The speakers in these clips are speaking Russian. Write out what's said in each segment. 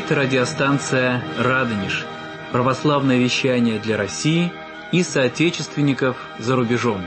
говорит радиостанция «Радонеж». Православное вещание для России и соотечественников за рубежом.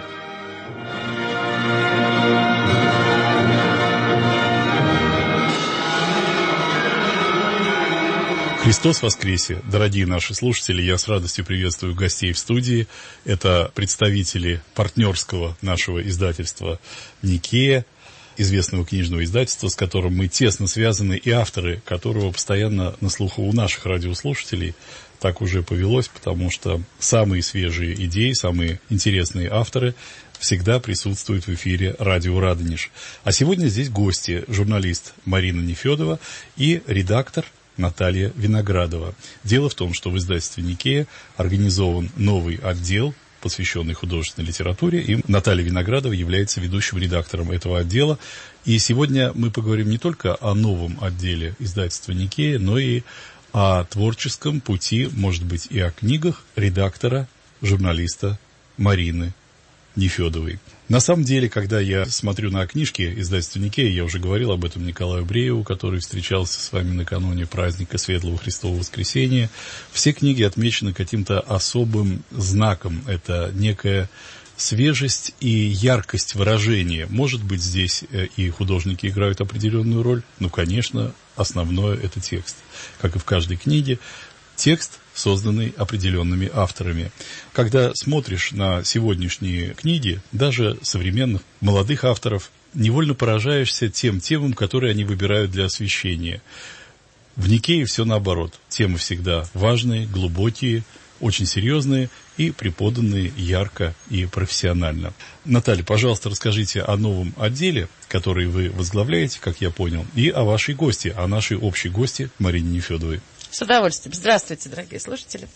Христос воскресе! Дорогие наши слушатели, я с радостью приветствую гостей в студии. Это представители партнерского нашего издательства «Никея», известного книжного издательства, с которым мы тесно связаны, и авторы которого постоянно на слуху у наших радиослушателей. Так уже повелось, потому что самые свежие идеи, самые интересные авторы всегда присутствуют в эфире радио «Радонеж». А сегодня здесь гости, журналист Марина Нефедова и редактор Наталья Виноградова. Дело в том, что в издательстве «Никея» организован новый отдел, посвященный художественной литературе, и Наталья Виноградова является ведущим редактором этого отдела. И сегодня мы поговорим не только о новом отделе издательства «Никея», но и о творческом пути, может быть, и о книгах редактора, журналиста Марины Нефедовой. На самом деле, когда я смотрю на книжки издательства «Никея», я уже говорил об этом Николаю Брееву, который встречался с вами накануне праздника Светлого Христового Воскресения, все книги отмечены каким-то особым знаком. Это некая свежесть и яркость выражения. Может быть, здесь и художники играют определенную роль, но, конечно, основное – это текст. Как и в каждой книге, текст, созданный определенными авторами. Когда смотришь на сегодняшние книги, даже современных молодых авторов, невольно поражаешься тем темам, которые они выбирают для освещения. В «Никее» все наоборот. Темы всегда важные, глубокие, очень серьезные и преподанные ярко и профессионально. Наталья, пожалуйста, расскажите о новом отделе, который вы возглавляете, как я понял, и о вашей гости, о нашей общей гости Марине Нефедовой. С удовольствием. Здравствуйте, дорогие слушатели.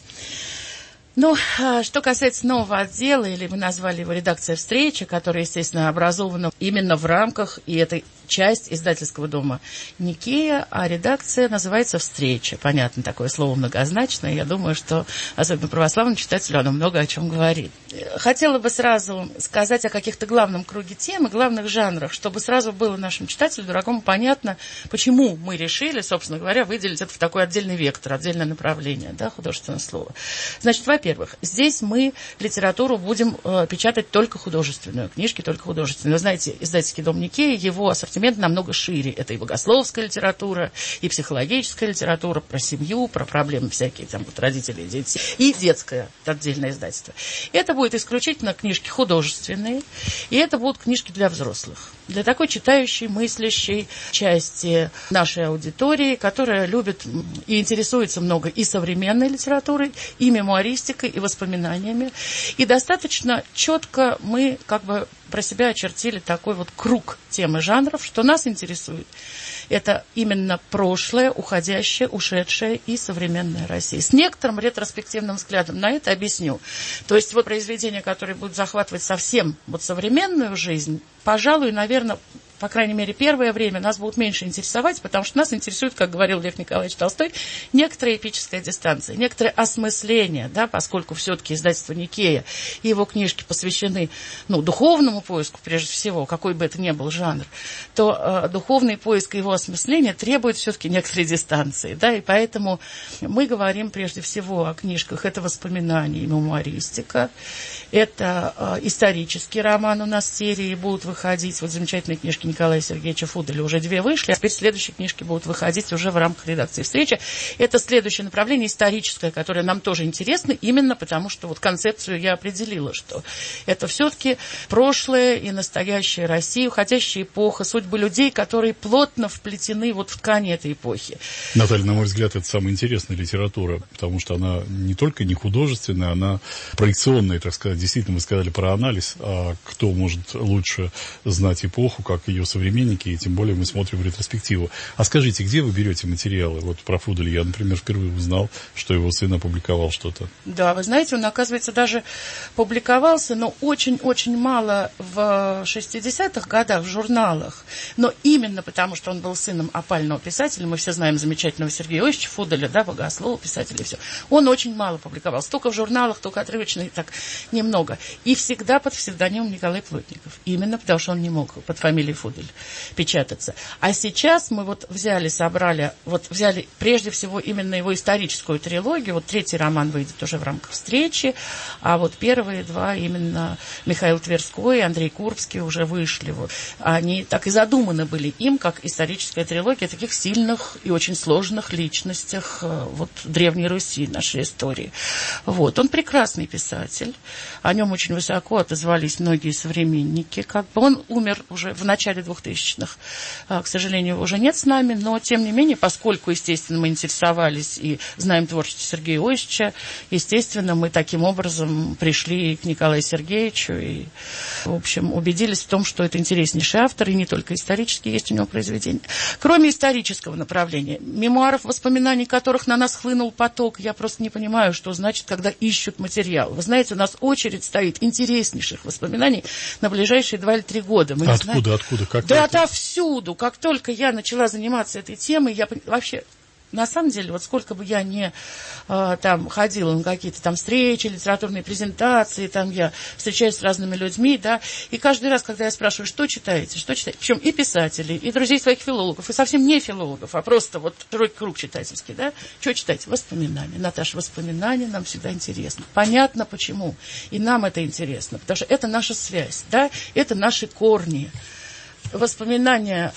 Что касается нового отдела, или мы назвали его «Редакция встречи», которая, естественно, образована именно в рамках, и это часть издательского дома «Никея», а редакция называется «Встреча». Понятно, такое слово многозначное. Я думаю, что, особенно православному читателю, оно много о чем говорит. Хотела бы сразу сказать о каких-то главном круге тем и главных жанрах, чтобы сразу было нашим читателю, дорогому, понятно, почему мы решили, собственно говоря, выделить это в такой отдельный вектор, отдельное направление, да, художественное слово. Значит, во-первых, здесь мы литературу будем печатать только художественную, книжки только художественные. Вы знаете, издательский дом «Никея», его ассортимент намного шире. Это и богословская литература, и психологическая литература, про семью, про проблемы всякие, там, вот, родителей, детей, и детское отдельное издательство. Это будут исключительно книжки художественные, и это будут книжки для взрослых. Для такой читающей, мыслящей части нашей аудитории, которая любит и интересуется много и современной литературой, и мемуаристикой, и воспоминаниями. И достаточно четко мы как бы про себя очертили такой вот круг тем и жанров, что нас интересует. Это именно прошлое, уходящее, ушедшее и современная Россия. С некоторым ретроспективным взглядом на это объясню. То есть вот произведения, которые будут захватывать совсем вот современную жизнь, пожалуй, наверное, по крайней мере, первое время нас будут меньше интересовать, потому что нас интересует, как говорил Лев Николаевич Толстой, некоторая эпическая дистанция, некоторое осмысление, да, поскольку все-таки издательство «Никея» и его книжки посвящены, духовному поиску, прежде всего, какой бы это ни был жанр, то духовный поиск и его осмысление требует все-таки некоторой дистанции, да, и поэтому мы говорим прежде всего о книжках. Это воспоминания и мемуаристика, это исторический роман у нас в серии будут выходить, вот замечательные книжки Николая Сергеевича Фуделя уже 2 вышли, а теперь следующие книжки будут выходить уже в рамках редакции «Встречи». Это следующее направление историческое, которое нам тоже интересно, именно потому что вот концепцию я определила, что это все-таки прошлое и настоящая Россия, уходящая эпоха, судьбы людей, которые плотно вплетены вот в ткани этой эпохи. Наталья, на мой взгляд, это самая интересная литература, потому что она не только не художественная, она проекционная, так сказать. Действительно, вы сказали про анализ, а кто может лучше знать эпоху, как ее современники, и тем более мы смотрим в ретроспективу. А скажите, где вы берете материалы? Вот про Фуделя я, например, впервые узнал, что его сын опубликовал что-то. Да, вы знаете, он, оказывается, даже публиковался, но очень-очень мало в 60-х годах в журналах. Но именно потому, что он был сыном опального писателя, мы все знаем замечательного Сергея Иосифовича Фуделя, да, богослова, писателя и все. Он очень мало публиковался, только в журналах, только отрывочно и так немного. И всегда под псевдонимом Николай Плотников. Именно потому, что он не мог под фамилией Фудель печататься. А сейчас мы взяли прежде всего именно его историческую трилогию. Вот 3-й роман выйдет уже в рамках встречи, а вот первые 2 именно Михаил Тверской и Андрей Курбский уже вышли. Они так и задуманы были им, как историческая трилогия таких сильных и очень сложных личностях Древней Руси, нашей истории. Он прекрасный писатель, о нем очень высоко отозвались многие современники. Он умер уже в начале 2000-х, к сожалению, уже нет с нами, но тем не менее, поскольку, естественно, мы интересовались и знаем творчество Сергея Иосифовича, естественно, мы таким образом пришли к Николаю Сергеевичу и, в общем, убедились в том, что это интереснейший автор, и не только исторические есть у него произведения. Кроме исторического направления, мемуаров, воспоминаний которых на нас хлынул поток, я просто не понимаю, что значит, когда ищут материал. Вы знаете, у нас очередь стоит интереснейших воспоминаний на ближайшие 2 или 3 года. Мы Откуда? Как да отовсюду. Как только я начала заниматься этой темой, я вообще... На самом деле, сколько бы я ни ходила на какие-то там встречи, литературные презентации, я встречаюсь с разными людьми, да, и каждый раз, когда я спрашиваю, что читаете, причем и писателей, и друзей своих филологов, и совсем не филологов, а просто широкий круг читательский, да, что читаете? Воспоминания. Наташа, воспоминания нам всегда интересны. Понятно, почему. И нам это интересно, потому что это наша связь, да, это наши корни. Воспоминания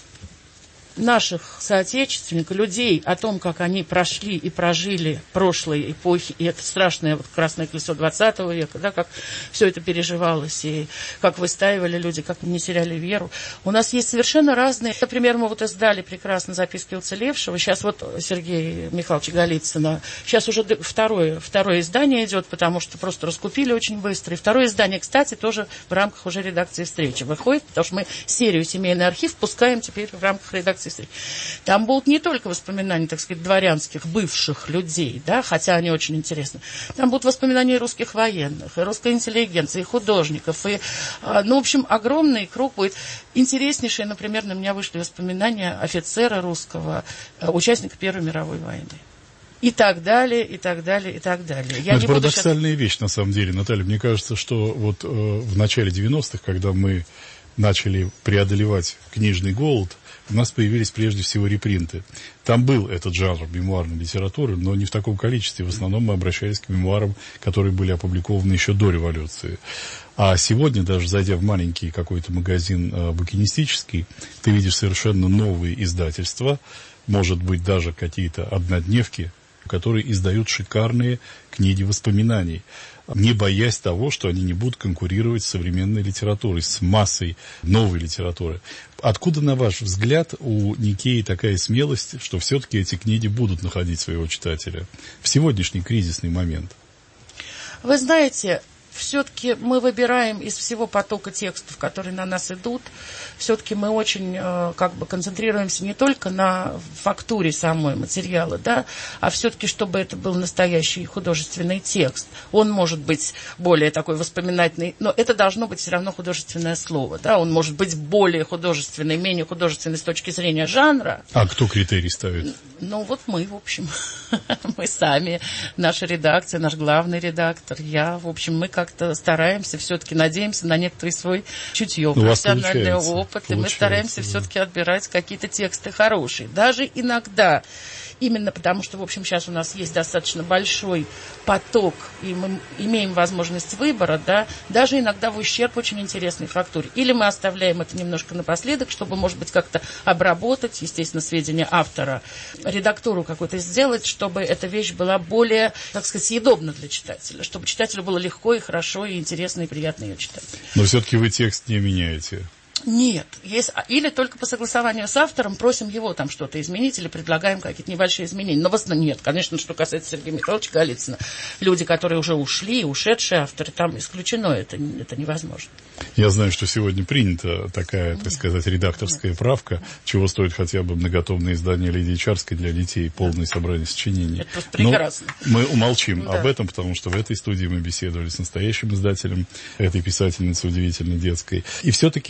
наших соотечественников, людей о том, как они прошли и прожили прошлые эпохи, и это страшное красное колесо 20 века, да, как все это переживалось, и как выстаивали люди, как не теряли веру. У нас есть совершенно разные... Например, мы издали прекрасно записки уцелевшего. Сейчас Сергея Михайловича Голицына. Сейчас уже второе издание идет, потому что просто раскупили очень быстро. И второе издание, кстати, тоже в рамках уже редакции встречи выходит, потому что мы серию «Семейный архив» пускаем теперь в рамках редакции. Там будут не только воспоминания, так сказать, дворянских, бывших людей, да, хотя они очень интересны. Там будут воспоминания русских военных, и русской интеллигенции, и художников, и, в общем, огромный круг будет. Интереснейшие, например, на меня вышли воспоминания офицера русского, участника Первой мировой войны. И так далее, и так далее, и так далее. Это парадоксальная вещь, на самом деле, Наталья. Мне кажется, что в начале 90-х, когда мы начали преодолевать книжный голод, у нас появились прежде всего репринты. Там был этот жанр мемуарной литературы, но не в таком количестве. В основном мы обращались к мемуарам, которые были опубликованы еще до революции. А сегодня, даже зайдя в маленький какой-то магазин букинистический, ты видишь совершенно новые издательства, может быть, даже какие-то однодневки, которые издают шикарные книги воспоминаний, не боясь того, что они не будут конкурировать с современной литературой, с массой новой литературы. Откуда, на ваш взгляд, у Никеи такая смелость, что все-таки эти книги будут находить своего читателя в сегодняшний кризисный момент? Вы знаете, все-таки мы выбираем из всего потока текстов, которые на нас идут, все-таки мы очень концентрируемся не только на фактуре самой материала, да, а все-таки, чтобы это был настоящий художественный текст. Он может быть более такой воспоминательный, но это должно быть все равно художественное слово, да, он может быть более художественный, менее художественный с точки зрения жанра. А кто критерий ставит? Мы, в общем, мы сами, наша редакция, наш главный редактор, я, в общем, мы как-то стараемся, все-таки надеемся на некоторый свой чутье, профессиональный опыт, и мы стараемся все-таки отбирать какие-то тексты хорошие. Даже иногда, именно потому что, в общем, сейчас у нас есть достаточно большой поток, и мы имеем возможность выбора, да, даже иногда в ущерб очень интересной фактуре. Или мы оставляем это немножко напоследок, чтобы, может быть, как-то обработать, естественно, сведения автора, редактуру какую-то сделать, чтобы эта вещь была более, так сказать, съедобна для читателя, чтобы читателю было легко и хорошо, и интересно, и приятно ее читать. Но все-таки вы текст не меняете. Нет, или только по согласованию с автором просим его там что-то изменить или предлагаем какие-то небольшие изменения. Но в основном нет. Конечно, что касается Сергея Михайловича Голицына, люди, которые уже ушли, ушедшие авторы, там исключено, это невозможно. Я знаю, что сегодня принята такая, так сказать, редакторская правка, чего стоит хотя бы многотомное издание Лидии Чарской для детей, полное собрание сочинений. Это просто прекрасно. Но мы умолчим об этом, потому что в этой студии мы беседовали с настоящим издателем, этой писательницей удивительной детской. И все-таки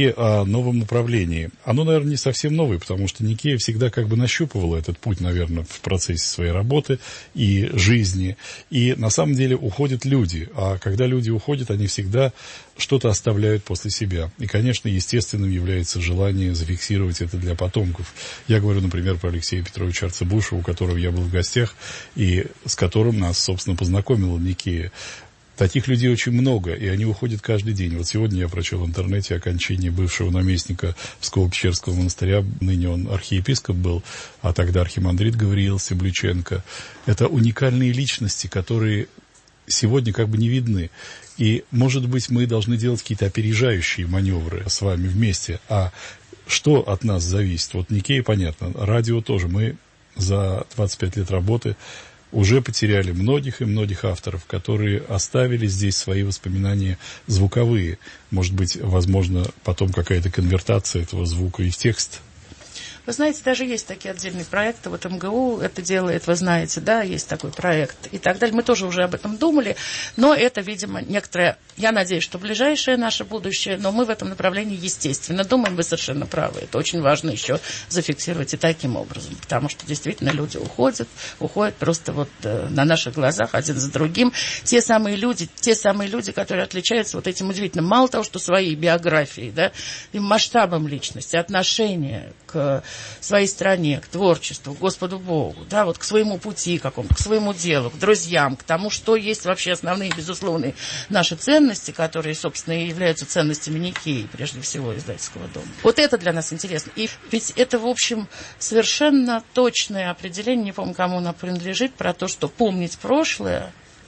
о новом направлении. Оно, наверное, не совсем новое, потому что Никея всегда как бы нащупывала этот путь, наверное, в процессе своей работы и жизни. И на самом деле уходят люди. А когда люди уходят, они всегда что-то оставляют после себя. И, конечно, естественным является желание зафиксировать это для потомков. Я говорю, например, про Алексея Петровича Арцебушева, у которого я был в гостях, и с которым нас, собственно, познакомила Никея. Таких людей очень много, и они уходят каждый день. Вот сегодня я прочел в интернете о кончине бывшего наместника Псково-Печерского монастыря, ныне он архиепископ был, а тогда архимандрит Гавриил Стебличенко. Это уникальные личности, которые сегодня как бы не видны. И, может быть, мы должны делать какие-то опережающие маневры с вами вместе. А что от нас зависит? Вот Никея, понятно, радио тоже. Мы за 25 лет работы уже потеряли многих и многих авторов, которые оставили здесь свои воспоминания звуковые. Может быть, возможно, потом какая-то конвертация этого звука и в текст. Вы знаете, даже есть такие отдельные проекты. Вот МГУ это делает, вы знаете, да, есть такой проект и так далее. Мы тоже уже об этом думали, но это, видимо, некоторое, я надеюсь, что ближайшее наше будущее, но мы в этом направлении, естественно, думаем, вы совершенно правы. Это очень важно еще зафиксировать и таким образом, потому что действительно люди уходят просто вот на наших глазах один за другим. Те самые люди, которые отличаются вот этим удивительным, мало того, что своей биографией, да, и масштабом личности, отношения к своей стране, к творчеству, к Господу Богу, да, вот к своему пути какому-то, к своему делу, к друзьям, к тому, что есть вообще основные, безусловные наши ценности, которые, собственно, и являются ценностями Никеи, прежде всего, издательского дома. Вот это для нас интересно. И ведь это, в общем, совершенно точное определение, не помню, кому оно принадлежит, про то, что помнить прошлое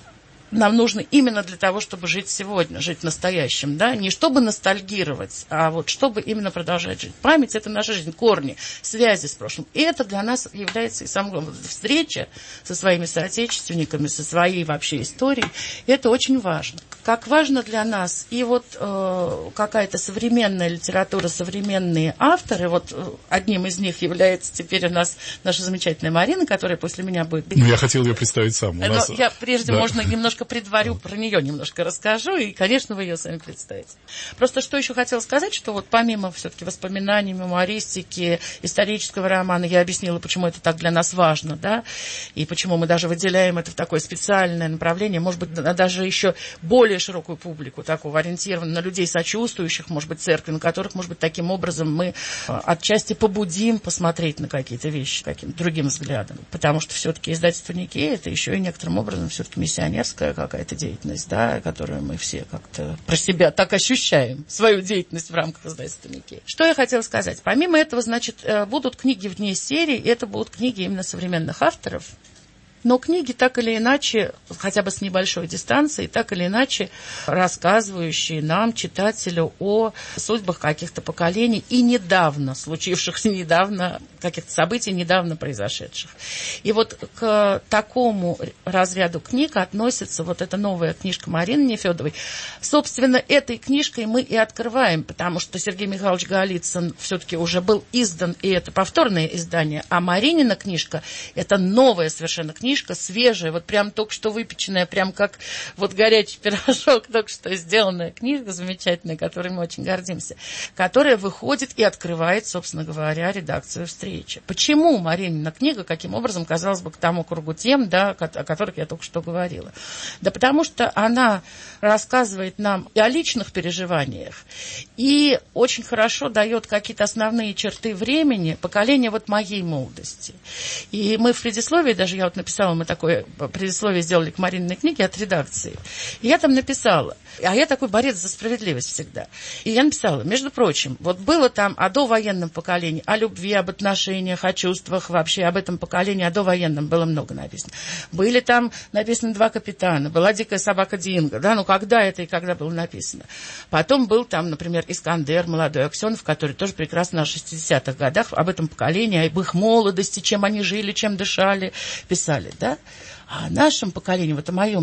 нам нужно именно для того, чтобы жить сегодня, жить настоящим, да, не чтобы ностальгировать, а вот чтобы именно продолжать жить. Память – это наша жизнь, корни, связи с прошлым. И это для нас является и самым главным. Встреча со своими соотечественниками, со своей вообще историей, это очень важно. Как важно для нас и вот какая-то современная литература, современные авторы, вот одним из них является теперь у нас наша замечательная Марина, которая после меня будет... Ну, я хотел ее представить сам. Я прежде, да, можно немножко предварю, про нее немножко расскажу, и, конечно, вы ее сами представите. Просто что еще хотела сказать, что вот помимо все-таки воспоминаний, мемуаристики, исторического романа, я объяснила, почему это так для нас важно, да, и почему мы даже выделяем это в такое специальное направление, может быть, даже еще более широкую публику, такого ориентированную на людей сочувствующих, может быть, церкви, на которых, может быть, таким образом мы отчасти побудим посмотреть на какие-то вещи каким-то другим взглядом. Потому что все-таки издательство Никея это еще и некоторым образом все-таки миссионерская какая-то деятельность, да, которую мы все как-то про себя так ощущаем, свою деятельность в рамках издательства Никея. Что я хотела сказать? Помимо этого, значит, будут книги вне серии, и это будут книги именно современных авторов. Но книги так или иначе, хотя бы с небольшой дистанции, так или иначе рассказывающие нам, читателю, о судьбах каких-то поколений и недавно случившихся, каких-то событий, недавно произошедших. И вот к такому разряду книг относится вот эта новая книжка Марины Нефедовой. Собственно, этой книжкой мы и открываем, потому что Сергей Михайлович Голицын все-таки уже был издан, и это повторное издание, а Маринина книжка – это новая совершенно книжка, свежая, вот прям только что выпеченная, прям как вот горячий пирожок, только что сделанная книжка замечательная, которой мы очень гордимся, которая выходит и открывает, собственно говоря, редакцию «Встречи». Почему Маринина книга, каким образом, казалось бы, к тому кругу тем, да, о которых я только что говорила? Да потому что она рассказывает нам и о личных переживаниях, и очень хорошо дает какие-то основные черты времени, поколения вот моей молодости. И мы в предисловии, даже я вот написала, мы такое предисловие сделали к Марининой книге от редакции. И я там написала, а я такой борец за справедливость всегда. И я написала, между прочим, вот было там о довоенном поколении, о любви, об отношениях, о чувствах вообще, об этом поколении, о довоенном было много написано. Были там написаны «Два капитана», была «Дикая собака Динго», да, ну когда это и когда было написано. Потом был там, например, Искандер, молодой Аксенов, который тоже прекрасно в 60-х годах об этом поколении, об их молодости, чем они жили, чем дышали, писали. да? А о нашем поколении, вот о моем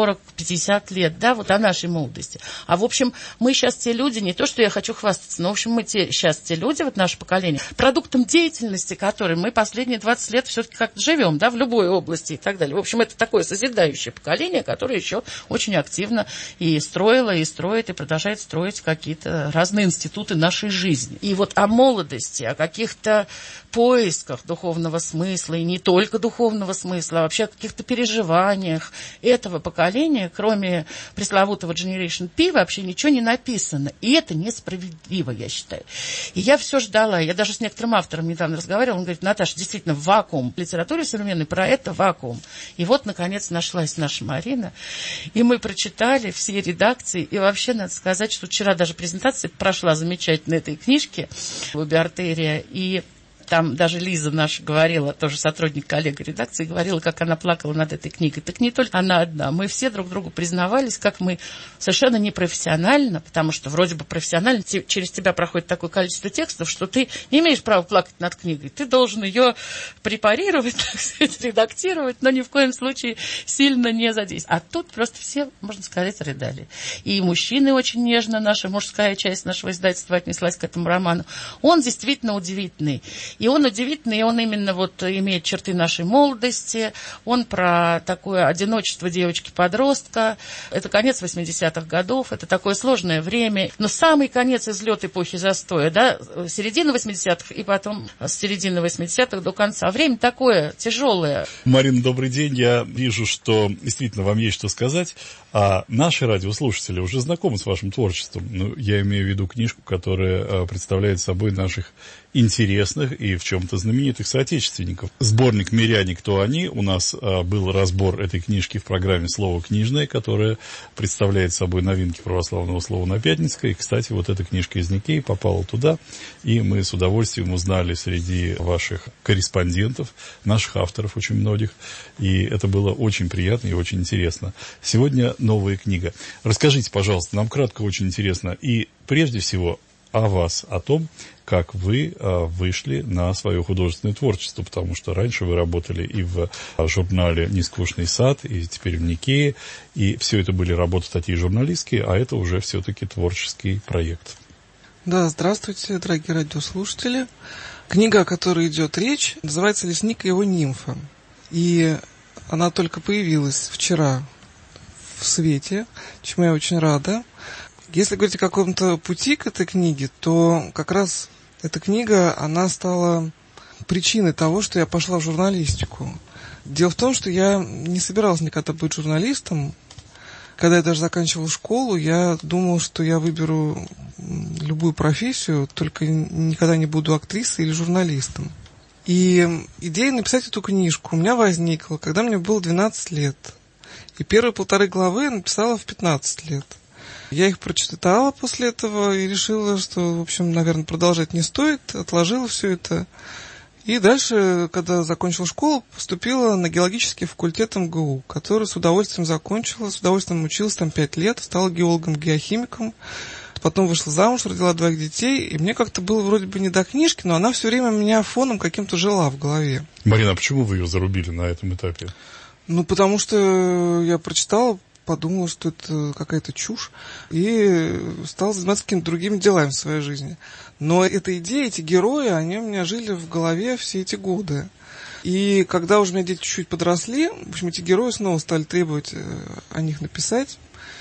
40-50 лет, да, вот о нашей молодости. А в общем, мы сейчас те люди, не то, что я хочу хвастаться, но в общем, мы сейчас те люди, вот наше поколение, продуктом деятельности, которой мы последние 20 лет все-таки как-то живем, да, в любой области и так далее. В общем, это такое созидающее поколение, которое еще очень активно и строило, и строит, и продолжает строить какие-то разные институты нашей жизни. И вот о молодости, о каких-то поисках духовного смысла, и не только духовного смысла, а вообще о каких-то переживаниях этого поколения, кроме пресловутого Generation P, вообще ничего не написано. И это несправедливо, я считаю. И я все ждала. Я даже с некоторым автором недавно разговаривала. Он говорит: Наташа, действительно, вакуум. В литературе современной про это вакуум. И вот, наконец, нашлась наша Марина. И мы прочитали все редакции. И вообще, надо сказать, что вчера даже презентация прошла замечательно этой книжки в Биартерия. И там даже Лиза наша говорила, тоже сотрудник, коллега редакции, говорила, как она плакала над этой книгой. Так не только она одна. Мы все друг другу признавались, как мы совершенно непрофессионально, потому что вроде бы профессионально через тебя проходит такое количество текстов, что ты не имеешь права плакать над книгой. Ты должен ее препарировать, так сказать, редактировать, но ни в коем случае сильно не задействовать. А тут просто все, можно сказать, рыдали. И мужчины очень нежно, наша мужская часть нашего издательства отнеслась к этому роману. Он действительно удивительный. И он удивительный, и он именно вот имеет черты нашей молодости. Он про такое одиночество девочки-подростка. Это конец 80-х годов, это такое сложное время. Но самый конец излет эпохи застоя, да, середина 80-х и потом с середины 80-х до конца. Время такое тяжелое. Марина, добрый день. Я вижу, что действительно вам есть что сказать. А наши радиослушатели уже знакомы с вашим творчеством. Ну, я имею в виду книжку, которая представляет собой наших интересных и в чем-то знаменитых соотечественников. Сборник «Миряне. Кто они?» У нас был разбор этой книжки в программе «Слово книжное», которая представляет собой новинки православного слова на Пятницкой. И, кстати, вот эта книжка из Никеи попала туда, и мы с удовольствием узнали среди ваших корреспондентов, наших авторов очень многих, и это было очень приятно и очень интересно. Сегодня новая книга. Расскажите, пожалуйста, нам кратко очень интересно, и прежде всего о вас, о том, как вы вышли на свое художественное творчество, потому что раньше вы работали и в журнале «Нескучный сад», и теперь в Никее, и все это были работы такие журналистские, а это уже все-таки творческий проект. Да, здравствуйте, дорогие радиослушатели. Книга, о которой идет речь, называется «Лесник и его нимфа». И она только появилась вчера в свете, чему я очень рада. Если говорить о каком-то пути к этой книге, то как раз эта книга, она стала причиной того, что я пошла в журналистику. Дело в том, что я не собиралась никогда быть журналистом. Когда я даже заканчивала школу, я думала, что я выберу любую профессию, только никогда не буду актрисой или журналистом. И идея написать эту книжку у меня возникла, когда мне было 12 лет. И первые 1,5 главы я написала в 15 лет. Я их прочитала после этого и решила, что, в общем, наверное, продолжать не стоит, отложила все это. И дальше, когда закончила школу, поступила на геологический факультет МГУ, который с удовольствием закончила, с удовольствием училась там 5 лет, стала геологом-геохимиком. Потом вышла замуж, родила 2 детей, и мне как-то было вроде бы не до книжки, но она все время меня фоном каким-то жила в голове. Марина, а почему вы ее зарубили на этом этапе? Ну, потому что я прочитала, подумала, что это какая-то чушь, и стала заниматься какими-то другими делами в своей жизни. Но эта идея, эти герои, они у меня жили в голове все эти годы. И когда уже у меня дети чуть-чуть подросли, в общем, эти герои снова стали требовать о них написать.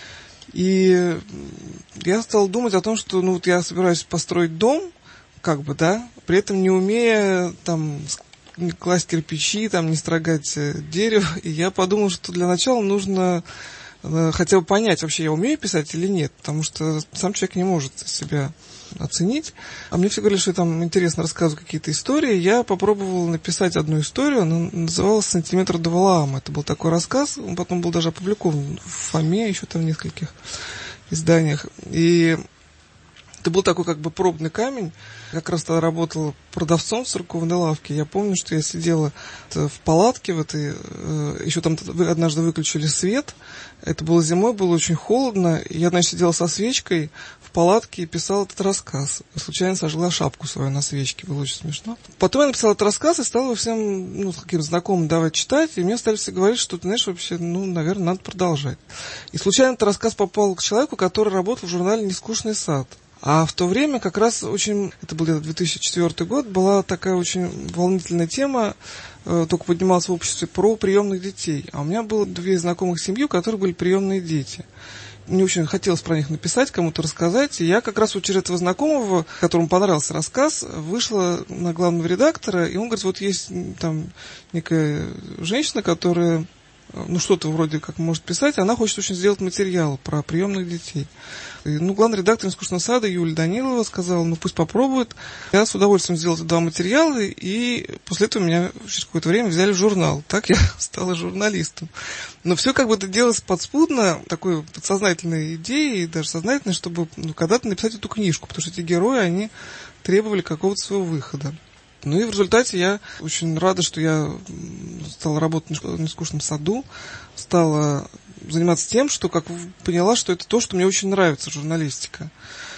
И я стала думать о том, что ну вот я собираюсь построить дом, как бы, да, при этом не умея там не класть кирпичи, там, не строгать дерево. И я подумала, что для начала нужно хотя бы понять, вообще я умею писать или нет, потому что сам человек не может себя оценить. А мне все говорили, что я там интересно рассказываю какие-то истории. Я попробовала написать одну историю, она называлась «Сантиметр до Валаама». Это был такой рассказ, он потом был даже опубликован в ФОМе, еще там в нескольких изданиях. И Это был такой как бы пробный камень. Я как раз тогда работала продавцом в церковной лавке. Я помню, что я сидела в палатке в этой, еще там однажды выключили свет. Это было зимой, было очень холодно. И я, значит, сидела со свечкой в палатке и писала этот рассказ. Случайно сожгла шапку свою на свечке, было очень смешно. Потом я написала этот рассказ и стала его всем, каким знакомым давать читать. И мне стали все говорить, что, ты знаешь, вообще, наверное, надо продолжать. И случайно этот рассказ попал к человеку, который работал в журнале «Нескучный сад». А в то время как раз это был где-то 2004 год, была такая очень волнительная тема, только поднималась в обществе, про приемных детей. А у меня было 2 знакомых семьи, у которых были приемные дети. Мне очень хотелось про них написать, кому-то рассказать. И я как раз вот через этого знакомого, которому понравился рассказ, вышла на главного редактора, и он говорит, вот есть там некая женщина, которая что-то вроде как может писать, она хочет очень сделать материал про приемных детей. И, главный редактор «Нескучного сада» Юлия Данилова сказала, пусть попробует. Я с удовольствием сделала 2 материала, и после этого меня через какое-то время взяли в журнал. Так я стала журналистом. Но все как бы это делалось подспудно, такой подсознательной идеей, даже сознательной, чтобы когда-то написать эту книжку, потому что эти герои, они требовали какого-то своего выхода. И в результате я очень рада, что я стала работать в «Нескучном саду», стала заниматься тем, что поняла, что это то, что мне очень нравится, журналистика.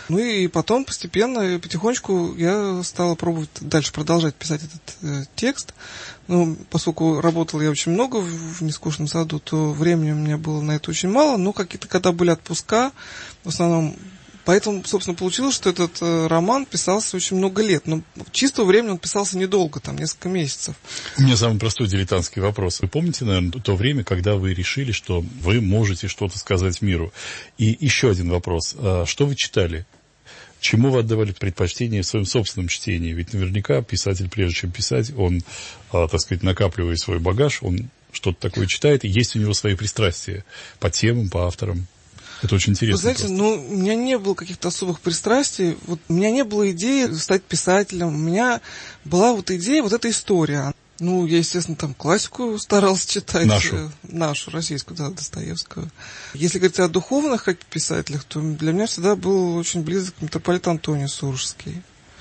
И потом постепенно, потихонечку я стала пробовать дальше продолжать писать этот текст. Поскольку работала я очень много в «Нескучном саду», то времени у меня было на это очень мало, но какие-то, когда были отпуска, в основном. Поэтому, собственно, получилось, что этот роман писался очень много лет. Но чистого времени он писался недолго, несколько месяцев. У меня самый простой дилетантский вопрос. Вы помните, наверное, то время, когда вы решили, что вы можете что-то сказать миру? И еще один вопрос. Что вы читали? Чему вы отдавали предпочтение в своем собственном чтении? Ведь наверняка писатель, прежде чем писать, он, накапливает свой багаж, он что-то такое читает, и есть у него свои пристрастия по темам, по авторам. Это очень интересно. Вы знаете, у меня не было каких-то особых пристрастий. У меня не было идеи стать писателем. У меня была идея, эта история. Я, естественно, классику старался читать. Нашу, российскую, Достоевского. Если говорить о духовных писателях, то для меня всегда был очень близок митрополит Антоний Сурожский.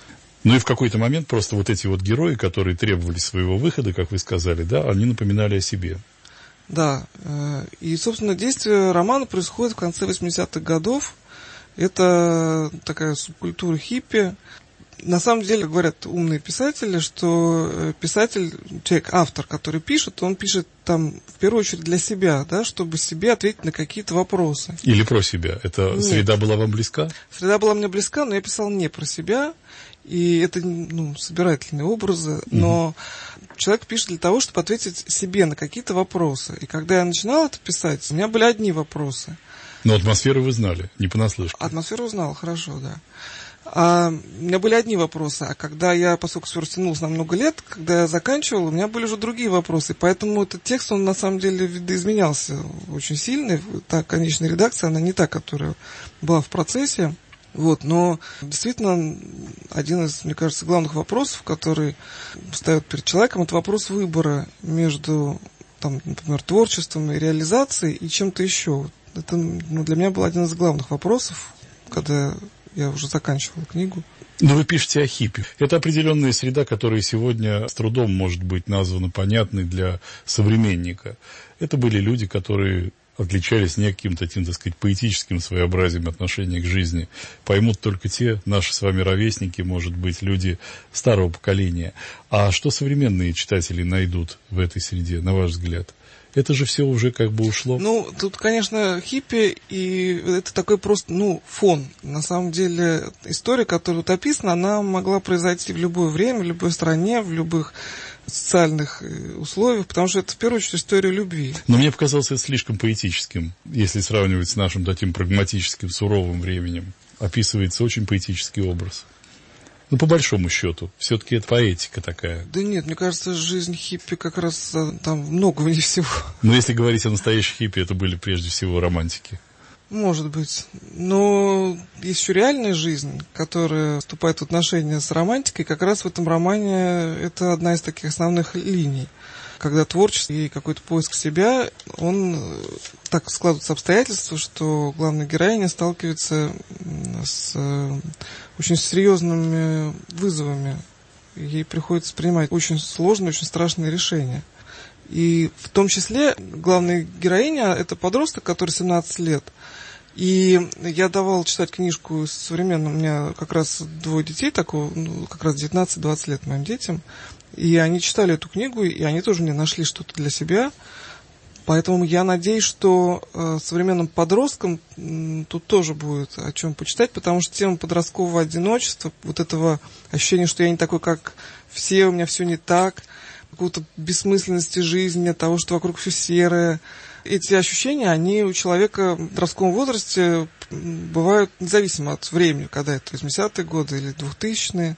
И в какой-то момент просто эти герои, которые требовали своего выхода, как вы сказали, они напоминали о себе. Да, и, собственно, действие романа происходит в конце 80-х годов. Это такая субкультура хиппи. На самом деле, говорят умные писатели, что писатель, автор, который пишет, он пишет в первую очередь для себя, чтобы себе ответить на какие-то вопросы. Или про себя. Эта среда была вам близка? Среда была мне близка, но я писал не про себя. И это, собирательные образы, но человек пишет для того, чтобы ответить себе на какие-то вопросы. И когда я начинал это писать, у меня были одни вопросы. Но атмосферу вы знали, не понаслышке. Атмосферу знал, хорошо, да. У меня были одни вопросы, а когда поскольку все растянулось на много лет, когда я заканчивал, у меня были уже другие вопросы. Поэтому этот текст, он на самом деле видоизменялся очень сильно. Та конечная редакция, она не та, которая была в процессе. Но действительно, один из, мне кажется, главных вопросов, который встает перед человеком, это вопрос выбора между, например, творчеством и реализацией и чем-то еще. Это для меня был один из главных вопросов, когда я уже заканчивал книгу. Но вы пишете о хиппи. Это определенная среда, которая сегодня с трудом может быть названа понятной для современника. Это были люди, которые отличались не каким-то таким, поэтическим своеобразием отношения к жизни. Поймут только те, наши с вами ровесники, может быть, люди старого поколения. А что современные читатели найдут в этой среде, на ваш взгляд? Это же все уже ушло. Тут, конечно, хиппи, и это такой просто, фон. На самом деле, история, которая тут описана, она могла произойти в любое время, в любой стране, в любых социальных условиях, потому что это, в первую очередь, история любви. Но мне показалось это слишком поэтическим, если сравнивать с нашим таким прагматическим, суровым временем. Описывается очень поэтический образ. По большому счету, все-таки это поэтика такая. Да нет, мне кажется, жизнь хиппи как раз там много в ней всего. Но если говорить о настоящих хиппи, это были прежде всего романтики. Может быть. Но есть еще реальная жизнь, которая вступает в отношения с романтикой. Как раз в этом романе это одна из таких основных линий. Когда творчество и какой-то поиск себя, так складываются обстоятельства, что главная героиня сталкивается с очень серьезными вызовами. Ей приходится принимать очень сложные, очень страшные решения. И в том числе главная героиня – это подросток, который 17 лет. И я давал читать книжку современную. У меня как раз 2 детей, такого, как раз 19-20 лет моим детям. И они читали эту книгу, и они тоже не нашли что-то для себя. Поэтому я надеюсь, что современным подросткам тут тоже будет о чем почитать, потому что тема подросткового одиночества, вот этого ощущения, что я не такой, как все, у меня все не так, какой-то бессмысленности жизни, того, что вокруг все серое. Эти ощущения, они у человека в подростковом возрасте бывают независимо от времени, когда это 80-е годы или 2000-е.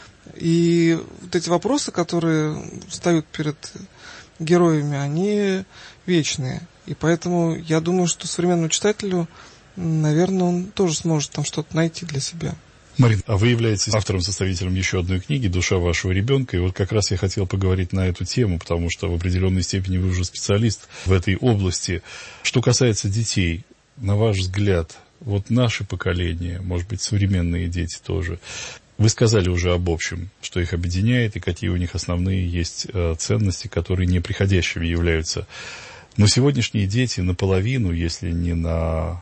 И вот эти вопросы, которые встают перед героями, они вечные. И поэтому я думаю, что современному читателю, наверное, он тоже сможет там что-то найти для себя. Марина, а вы являетесь автором-составителем еще одной книги «Душа вашего ребенка». И вот как раз я хотел поговорить на эту тему, потому что в определенной степени вы уже специалист в этой области. Что касается детей, на ваш взгляд, вот наше поколение, может быть, современные дети тоже, вы сказали уже об общем, что их объединяет и какие у них основные есть ценности, которые неприходящими являются. Но сегодняшние дети наполовину, если не на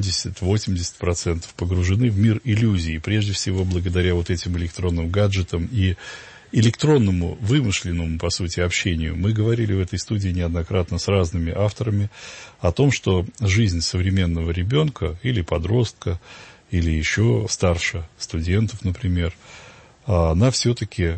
70-80% погружены в мир иллюзий, прежде всего благодаря вот этим электронным гаджетам и электронному, вымышленному, по сути, общению. Мы говорили в этой студии неоднократно с разными авторами о том, что жизнь современного ребенка или подростка, или еще старше студентов, например, она все-таки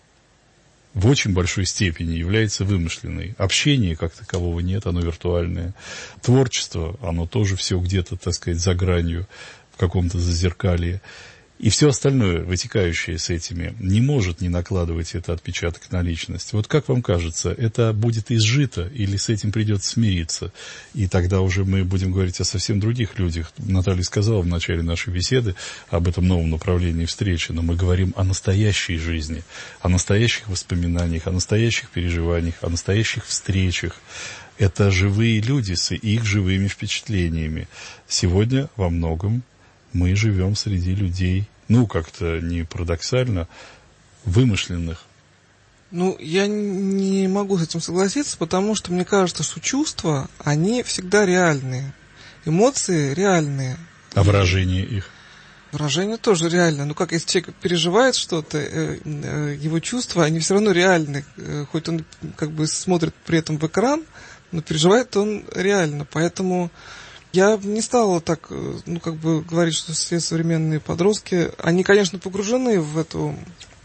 в очень большой степени является вымышленной. Общения как такового нет, оно виртуальное. Творчество, оно тоже все где-то, так сказать, за гранью, в каком-то зазеркалье. И все остальное, вытекающее с этими, не может не накладывать этот отпечаток на личность. Вот как вам кажется, это будет изжито или с этим придется смириться? И тогда уже мы будем говорить о совсем других людях. Наталья сказала в начале нашей беседы об этом новом направлении встречи, но мы говорим о настоящей жизни, о настоящих воспоминаниях, о настоящих переживаниях, о настоящих встречах. Это живые люди с их живыми впечатлениями. Сегодня во многом мы живем среди людей, как-то не парадоксально, вымышленных. Я не могу с этим согласиться, потому что мне кажется, что чувства, они всегда реальные. Эмоции реальные. А выражение их? Выражение тоже реально. Если человек переживает что-то, его чувства, они все равно реальны. Хоть он смотрит при этом в экран, но переживает он реально. Поэтому я не стала так, говорить, что все современные подростки, они, конечно, погружены в эту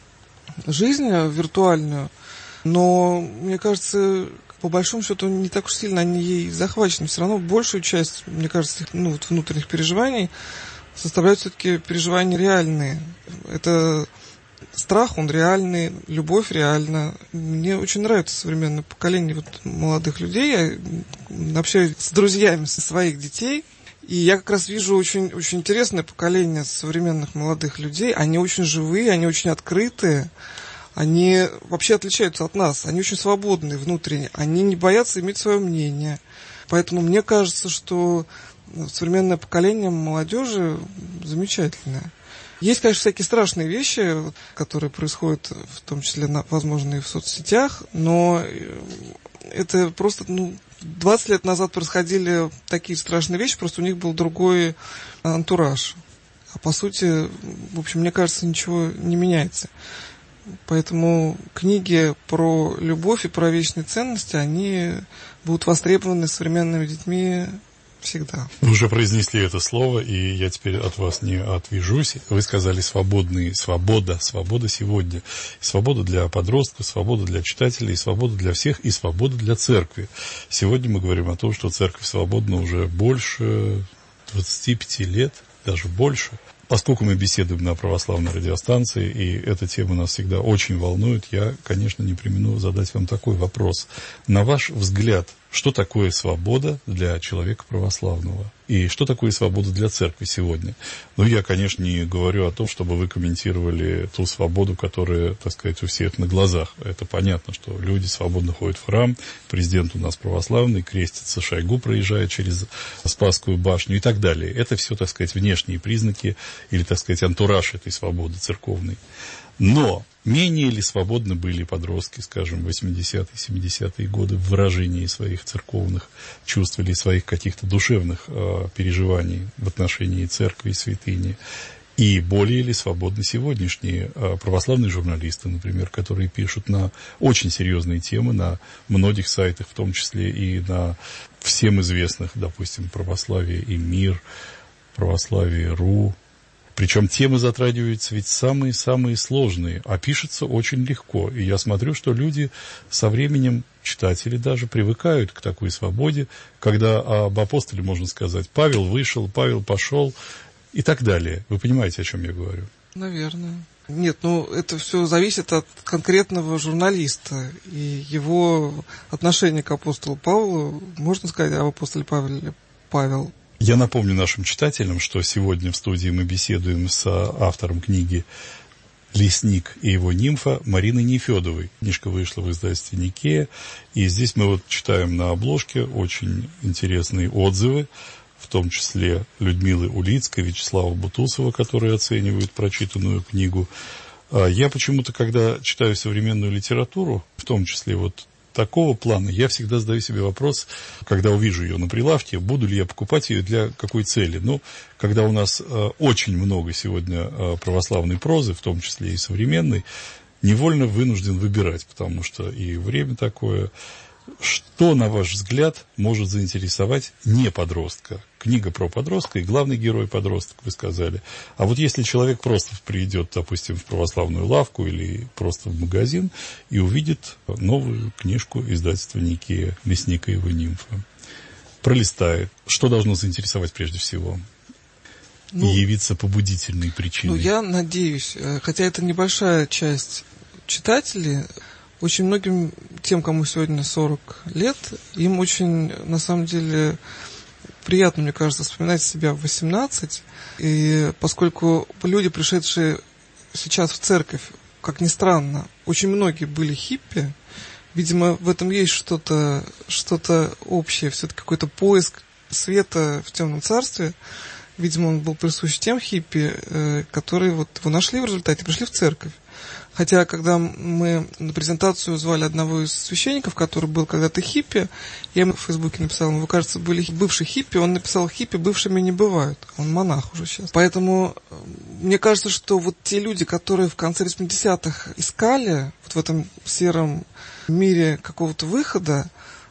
жизнь виртуальную, но, мне кажется, по большому счету, не так уж сильно они ей захвачены. Все равно большую часть, мне кажется, их внутренних переживаний составляют все-таки переживания реальные. Это страх, он реальный, любовь реальна. Мне очень нравится современное поколение молодых людей. Я общаюсь с друзьями своих детей. И я как раз вижу очень, очень интересное поколение современных молодых людей. Они очень живые, они очень открытые. Они вообще отличаются от нас. Они очень свободные внутренне. Они не боятся иметь свое мнение. Поэтому мне кажется, что современное поколение молодежи замечательное. Есть, конечно, всякие страшные вещи, которые происходят, в том числе, возможно, и в соцсетях, но это просто, 20 лет назад происходили такие страшные вещи, просто у них был другой антураж. А по сути, в общем, мне кажется, ничего не меняется. Поэтому книги про любовь и про вечные ценности, они будут востребованы современными детьми всегда. Вы уже произнесли это слово, и я теперь от вас не отвяжусь. Вы сказали свобода сегодня. Свобода для подростков, свобода для читателей, свобода для всех и свобода для церкви. Сегодня мы говорим о том, что церковь свободна уже больше 25 лет, даже больше. Поскольку мы беседуем на православной радиостанции, и эта тема нас всегда очень волнует, я, конечно, не премину задать вам такой вопрос. На ваш взгляд, что такое свобода для человека православного? И что такое свобода для церкви сегодня? Я, конечно, не говорю о том, чтобы вы комментировали ту свободу, которая, так сказать, у всех на глазах. Это понятно, что люди свободно ходят в храм, президент у нас православный, крестится, Шойгу проезжает через Спасскую башню и так далее. Это все, так сказать, внешние признаки или, так сказать, антураж этой свободы церковной. Но менее ли свободны были подростки, скажем, 80-е, 70-е годы в выражении своих церковных чувств или своих каких-то душевных переживаний в отношении церкви и святыни? И более ли свободны сегодняшние православные журналисты, например, которые пишут на очень серьезные темы, на многих сайтах, в том числе и на всем известных, допустим, «Православие и мир», «Православие.ру». Причем темы затрагиваются ведь самые-самые сложные, а пишется очень легко. И я смотрю, что люди со временем, читатели даже, привыкают к такой свободе, когда об апостоле можно сказать: Павел вышел, Павел пошел и так далее. Вы понимаете, о чем я говорю? Наверное. Нет, это все зависит от конкретного журналиста и его отношения к апостолу Павлу. Можно сказать об апостоле Павле: Павел. Я напомню нашим читателям, что сегодня в студии мы беседуем с автором книги «Лесник и его нимфа» Мариной Нефедовой. Книжка вышла в издательстве «Никея», и здесь мы вот читаем на обложке очень интересные отзывы, в том числе Людмилы Улицкой, Вячеслава Бутусова, которые оценивают прочитанную книгу. Я почему-то, когда читаю современную литературу, в том числе вот такого плана, я всегда задаю себе вопрос, когда увижу ее на прилавке, буду ли я покупать ее, для какой цели. Когда у нас очень много сегодня православной прозы, в том числе и современной, невольно вынужден выбирать, потому что и время такое. Что, на ваш взгляд, может заинтересовать не подростка? Книга про подростка и главный герой подросток, вы сказали. А вот если человек просто придет, допустим, в православную лавку или просто в магазин и увидит новую книжку издательства «Никея», «Лесник и его нимфа», пролистает, что должно заинтересовать прежде всего? И явиться побудительной причиной? Я надеюсь, хотя это небольшая часть читателей, очень многим тем, кому сегодня 40 лет, им очень, на самом деле, приятно, мне кажется, вспоминать себя в 18. И поскольку люди, пришедшие сейчас в церковь, как ни странно, очень многие были хиппи, видимо, в этом есть что-то общее, все-таки какой-то поиск света в темном царстве. Видимо, он был присущ тем хиппи, которые его нашли в результате, пришли в церковь. Хотя, когда мы на презентацию звали одного из священников, который был когда-то хиппи, я ему в Фейсбуке написал: вы, кажется, были бывший хиппи. Он написал: хиппи бывшими не бывают. Он монах уже сейчас. Поэтому мне кажется, что вот те люди, которые в конце 80-х искали вот в этом сером мире какого-то выхода,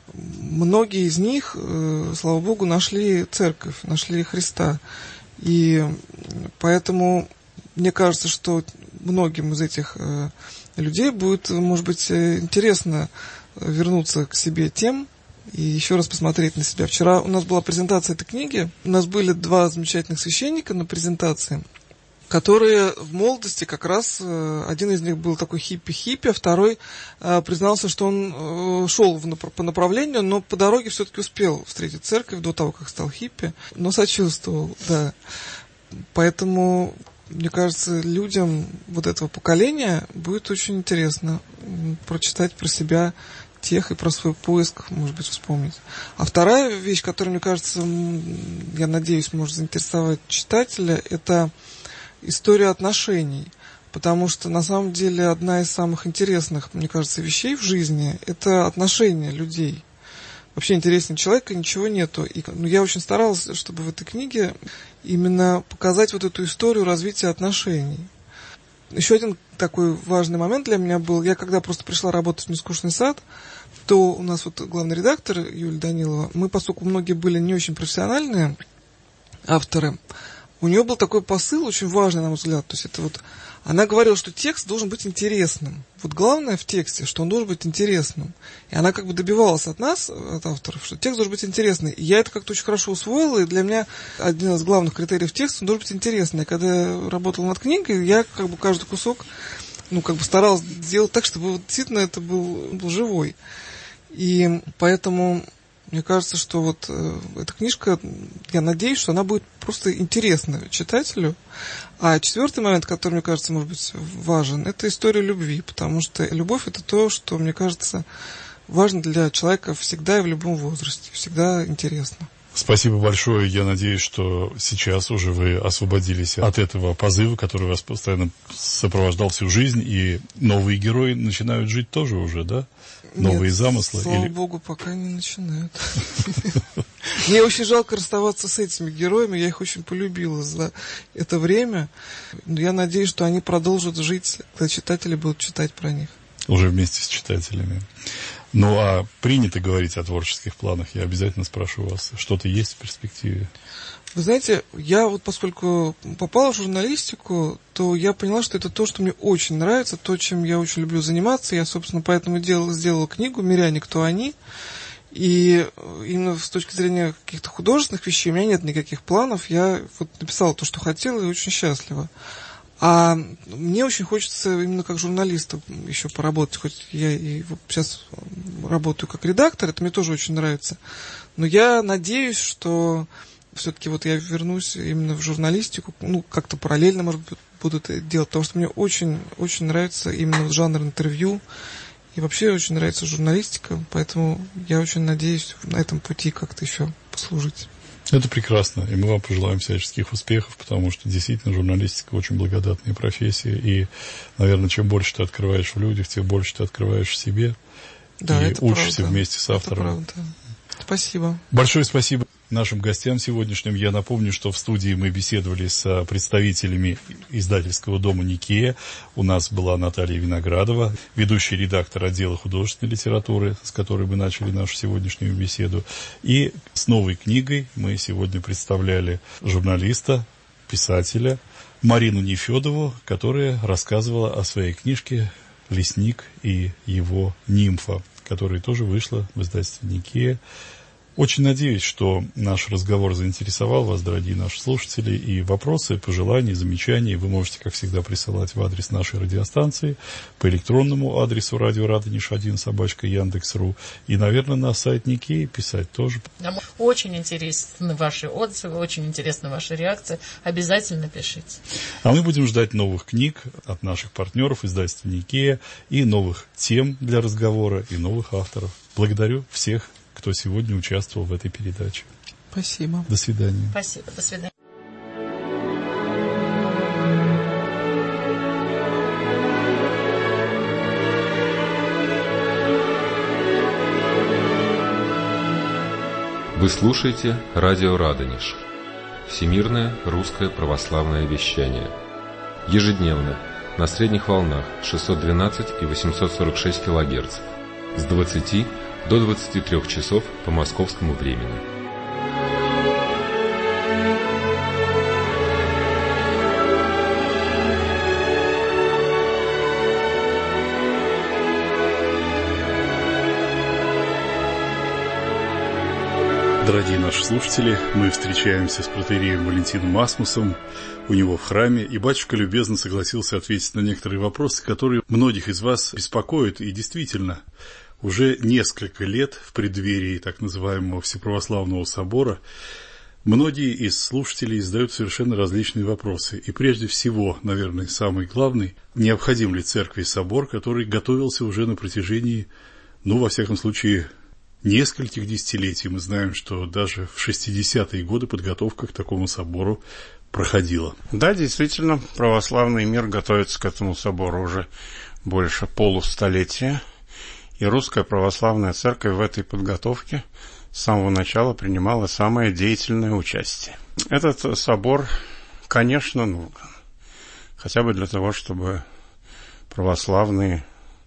многие из них, слава Богу, нашли церковь, нашли Христа. И поэтому мне кажется, что многим из этих людей будет, может быть, интересно вернуться к себе тем и еще раз посмотреть на себя. Вчера у нас была презентация этой книги. У нас были два замечательных священника на презентации, которые в молодости как раз, один из них был такой хиппи-хиппи, а второй признался, что он шел по направлению, но по дороге все-таки успел встретить церковь до того, как стал хиппи, но сочувствовал, да. Поэтому, мне кажется, людям вот этого поколения будет очень интересно прочитать про себя тех и про свой поиск, может быть, вспомнить. А вторая вещь, которая, мне кажется, я надеюсь, может заинтересовать читателя, это история отношений. Потому что, на самом деле, одна из самых интересных, мне кажется, вещей в жизни – это отношения людей. Вообще интереснее человека ничего нету. И я очень старалась, чтобы в этой книге именно показать вот эту историю развития отношений. Еще один такой важный момент для меня был. Я когда просто пришла работать в «Нескучный сад», то у нас вот главный редактор Юлия Данилова, мы, поскольку многие были не очень профессиональные авторы, у нее был такой посыл очень важный, на мой взгляд. То есть это вот она говорила, что текст должен быть интересным. Вот главное в тексте, что он должен быть интересным. И она как бы добивалась от нас, от авторов, что текст должен быть интересный. И я это как-то очень хорошо усвоила, и для меня один из главных критериев текста, он должен быть интересный. И когда я работала над книгой, я как бы каждый кусок, старалась сделать так, чтобы вот действительно это был живой. И поэтому мне кажется, что вот эта книжка, я надеюсь, что она будет просто интересна читателю. А четвертый момент, который, мне кажется, может быть важен, это история любви. Потому что любовь – это то, что, мне кажется, важно для человека всегда и в любом возрасте. Всегда интересно. Спасибо большое. Я надеюсь, что сейчас уже вы освободились от этого позыва, который вас постоянно сопровождал всю жизнь, и новые герои начинают жить тоже уже, да? Новые замыслы? Слава Богу, пока не начинают. Мне очень жалко расставаться с этими героями, я их очень полюбила за это время. Я надеюсь, что они продолжат жить, когда читатели будут читать про них. Уже вместе с читателями. Ну, а принято говорить о творческих планах? Я обязательно спрошу вас, что-то есть в перспективе? Вы знаете, я вот поскольку попала в журналистику, то я поняла, что это то, что мне очень нравится, то, чем я очень люблю заниматься. Я, собственно, поэтому сделала книгу «Миряне. Кто они?». И именно с точки зрения каких-то художественных вещей у меня нет никаких планов. Я вот написала то, что хотела, и очень счастлива. А мне очень хочется именно как журналисту еще поработать, хоть я и сейчас работаю как редактор, это мне тоже очень нравится. Но я надеюсь, что все-таки вот я вернусь именно в журналистику, ну, как-то параллельно, может быть, буду это делать, потому что мне очень, очень нравится именно жанр интервью, и вообще очень нравится журналистика, поэтому я очень надеюсь на этом пути как-то еще послужить. Это прекрасно, и мы вам пожелаем всяческих успехов, потому что действительно журналистика очень благодатная профессия, и, наверное, чем больше ты открываешь в людях, тем больше ты открываешь в себе, да, и учишься вместе с автором. Это правда. Спасибо. Большое спасибо нашим гостям сегодняшним. Я напомню, что в студии мы беседовали с представителями издательского дома «Никея». У нас была Наталья Виноградова, ведущий редактор отдела художественной литературы, с которой мы начали нашу сегодняшнюю беседу. И с новой книгой мы сегодня представляли журналиста, писателя Марину Нефедову, которая рассказывала о своей книжке «Лесник и его нимфа», которая тоже вышла в издательстве «Никея». Очень надеюсь, что наш разговор заинтересовал вас, дорогие наши слушатели, и вопросы, пожелания, замечания вы можете, как всегда, присылать в адрес нашей радиостанции, по электронному адресу radioradonеж1@yandex.ru, и, наверное, на сайт Никеи писать тоже. Нам очень интересны ваши отзывы, очень интересна ваша реакция. Обязательно пишите. А мы будем ждать новых книг от наших партнеров, издательства Никея, и новых тем для разговора, и новых авторов. Благодарю всех, кто сегодня участвовал в этой передаче. Спасибо. До свидания. Спасибо. До свидания. Вы слушаете радио Радонеж. Всемирное русское православное вещание. Ежедневно на средних волнах 612 и 846 кГц с 20 до 23 часов по московскому времени. Дорогие наши слушатели, мы встречаемся с протоиереем Валентином Асмусом у него в храме, и батюшка любезно согласился ответить на некоторые вопросы, которые многих из вас беспокоят, и действительно, уже несколько лет в преддверии так называемого Всеправославного собора многие из слушателей задают совершенно различные вопросы. И прежде всего, наверное, самый главный, необходим ли церкви собор, который готовился уже на протяжении, во всяком случае, нескольких десятилетий. Мы знаем, что даже в 60-е годы подготовка к такому собору проходила. Да, действительно, православный мир готовится к этому собору уже больше полустолетия. И Русская Православная Церковь в этой подготовке с самого начала принимала самое деятельное участие. Этот собор, конечно, хотя бы для того, чтобы православные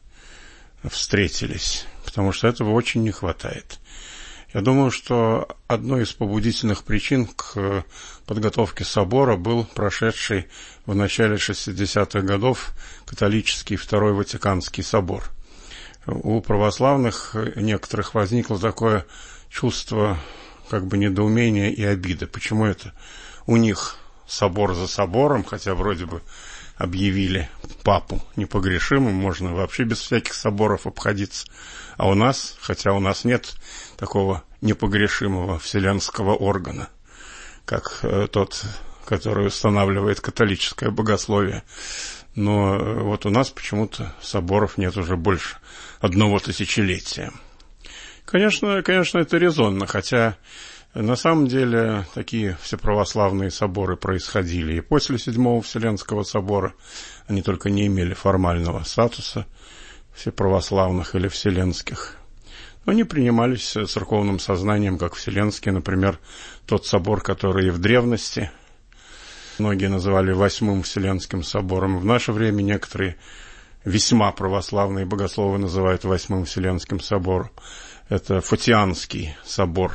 встретились, потому что этого очень не хватает. Я думаю, что одной из побудительных причин к подготовке собора был прошедший в начале 60-х годов католический Второй Ватиканский собор. У православных некоторых возникло такое чувство недоумения и обиды. Почему это у них собор за собором, хотя вроде бы объявили папу непогрешимым, можно вообще без всяких соборов обходиться. А у нас, хотя у нас нет такого непогрешимого вселенского органа, как тот, который устанавливает католическое богословие. Но вот у нас почему-то соборов нет уже больше 1 тысячелетия. Конечно, это резонно, хотя На самом деле, такие всеправославные соборы происходили и после Седьмого Вселенского собора. Они только не имели формального статуса всеправославных или вселенских. Но они принимались церковным сознанием как вселенские. Например, тот собор, который в древности многие называли Восьмым Вселенским собором. В наше время некоторые весьма православные богословы называют Восьмым Вселенским собором. Это Фатианский собор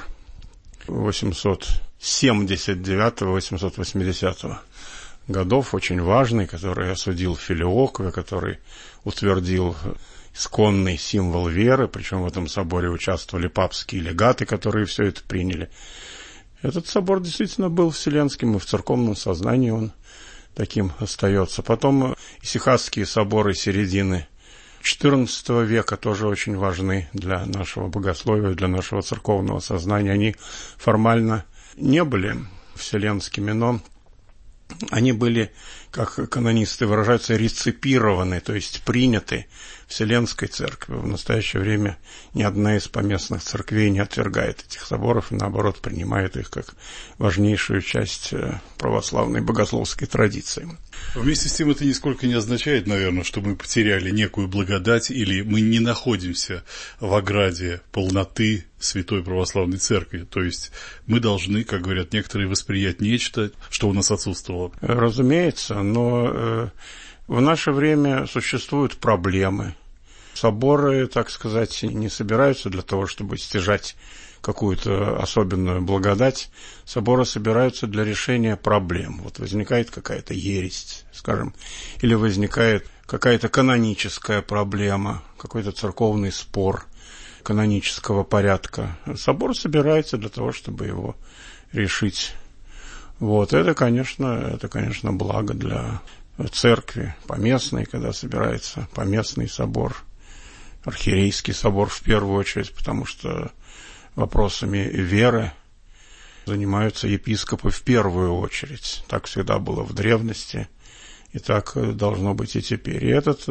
879-880 годов, очень важный, который осудил Филиокве, который утвердил исконный символ веры, причем в этом соборе участвовали папские легаты, которые все это приняли. Этот собор действительно был вселенским, и в церковном сознании он таким остается. Потом исихасские соборы середины XIV века тоже очень важны для нашего богословия, для нашего церковного сознания. Они формально не были вселенскими, но они были, как канонисты выражаются, реципированы, то есть приняты Вселенской Церковью. В настоящее время ни одна из поместных церквей не отвергает этих соборов и, наоборот, принимает их как важнейшую часть православной богословской традиции. Вместе с тем это нисколько не означает, наверное, что мы потеряли некую благодать или мы не находимся в ограде полноты Святой Православной Церкви. То есть мы должны, как говорят некоторые, восприять нечто, что у нас отсутствовало. Разумеется, но в наше время существуют проблемы. Соборы, так сказать, не собираются для того, чтобы стяжать какую-то особенную благодать. Соборы собираются для решения проблем. Вот возникает какая-то ересь, скажем, или возникает какая-то каноническая проблема, какой-то церковный спор канонического порядка. Собор собирается для того, чтобы его решить. Вот, это, конечно, благо для церкви поместной, когда собирается поместный собор, архиерейский собор в первую очередь, потому что вопросами веры занимаются епископы в первую очередь. Так всегда было в древности, и так должно быть и теперь. И этот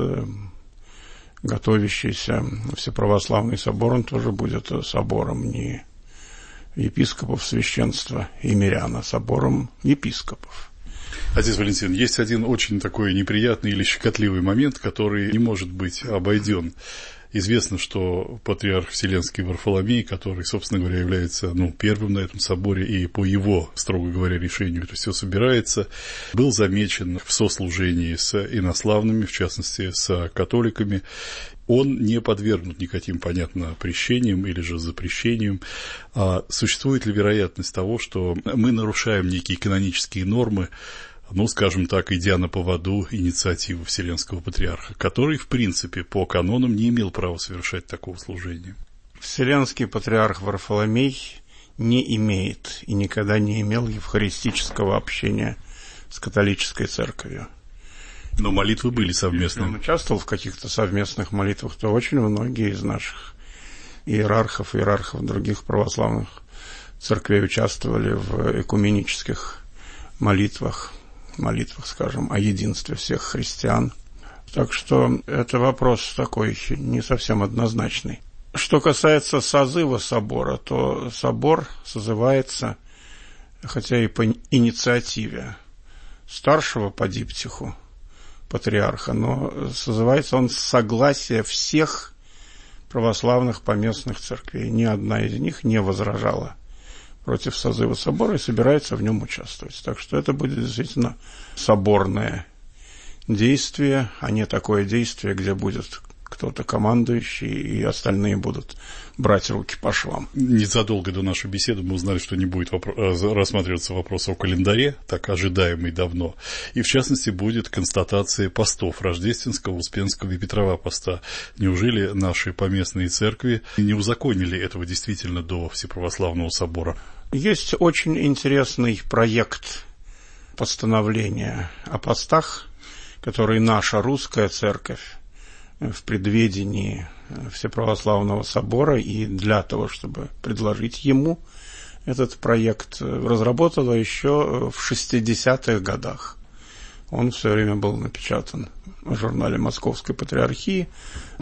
готовящийся всеправославный собор, он тоже будет собором не епископов священства и мирян, а собором епископов. Отец Валентин, есть один очень такой неприятный или щекотливый момент, который не может быть обойден. Известно, что патриарх Вселенский Варфоломей, который, собственно говоря, является первым на этом соборе, и по его, строго говоря, решению это все собирается, был замечен в сослужении с инославными, в частности, с католиками. Он не подвергнут никаким, понятно, прещениям или же запрещениям. А существует ли вероятность того, что мы нарушаем некие канонические нормы, скажем так, идя на поводу инициативы Вселенского Патриарха, который, в принципе, по канонам не имел права совершать такого служения? Вселенский Патриарх Варфоломей не имеет и никогда не имел евхаристического общения с католической церковью. Но молитвы были совместные. Если он участвовал в каких-то совместных молитвах, то очень многие из наших иерархов других православных церквей участвовали в экуменических молитвах, скажем, о единстве всех христиан. Так что это вопрос такой не совсем однозначный. Что касается созыва собора, то собор созывается, хотя и по инициативе старшего по диптиху патриарха, но созывается он с согласия всех православных поместных церквей. Ни одна из них не возражала против созыва собора и собирается в нем участвовать. Так что это будет действительно соборное действие, а не такое действие, где будет кто-то командующий, и остальные будут брать руки по швам. Незадолго до нашей беседы мы узнали, что не будет рассматриваться вопрос о календаре, так ожидаемый давно. И, в частности, будет констатация постов Рождественского, Успенского и Петрова поста. Неужели наши поместные церкви не узаконили этого действительно до Всеправославного собора? Есть очень интересный проект постановления о постах, который наша русская церковь в предведении Всеправославного собора и для того, чтобы предложить ему этот проект, разработала еще в 60-х годах. Он все время был напечатан в журнале Московской Патриархии,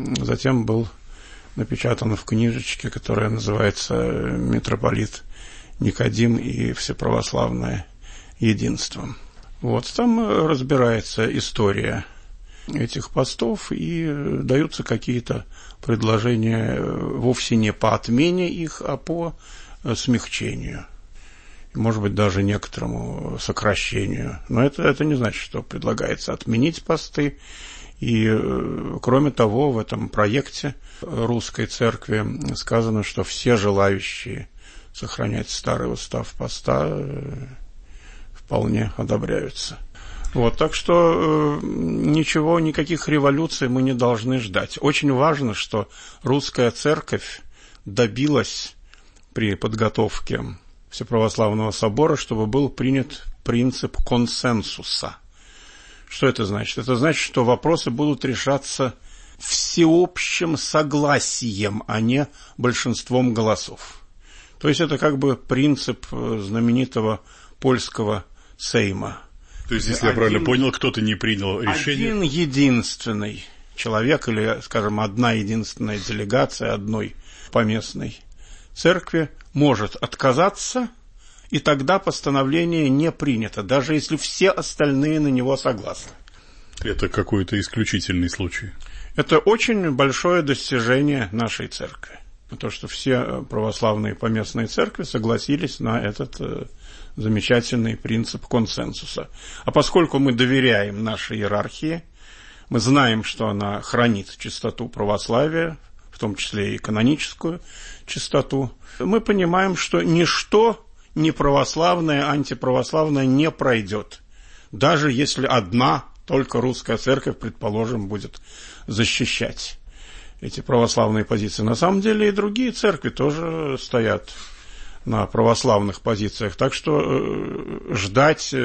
затем был напечатан в книжечке, которая называется «Митрополит Никодим и Всеправославное Единство. Вот, там разбирается история этих постов и даются какие-то предложения вовсе не по отмене их, а по смягчению. Может быть, даже некоторому сокращению. Но это не значит, что предлагается отменить посты. И, кроме того, в этом проекте Русской Церкви сказано, что все желающие сохранять старый устав поста вполне одобряются. Вот, так что никаких революций мы не должны ждать. Очень важно, что Русская Церковь добилась при подготовке Всеправославного собора, чтобы был принят принцип консенсуса. Что это значит? Это значит, что вопросы будут решаться всеобщим согласием, а не большинством голосов. То есть это как бы принцип знаменитого польского Сейма. То есть, если я правильно понял, кто-то не принял решение? Один единственный человек, или, скажем, одна единственная делегация одной поместной церкви может отказаться, и тогда постановление не принято, даже если все остальные на него согласны. Это какой-то исключительный случай. Это очень большое достижение нашей церкви. То, что все православные поместные церкви согласились на этот замечательный принцип консенсуса. А поскольку мы доверяем нашей иерархии, мы знаем, что она хранит чистоту православия, в том числе и каноническую чистоту, мы понимаем, что ничто неправославное, антиправославное не пройдет, даже если одна только русская церковь, предположим, будет защищать эти православные позиции. На самом деле и другие церкви тоже стоят на православных позициях, так что ждать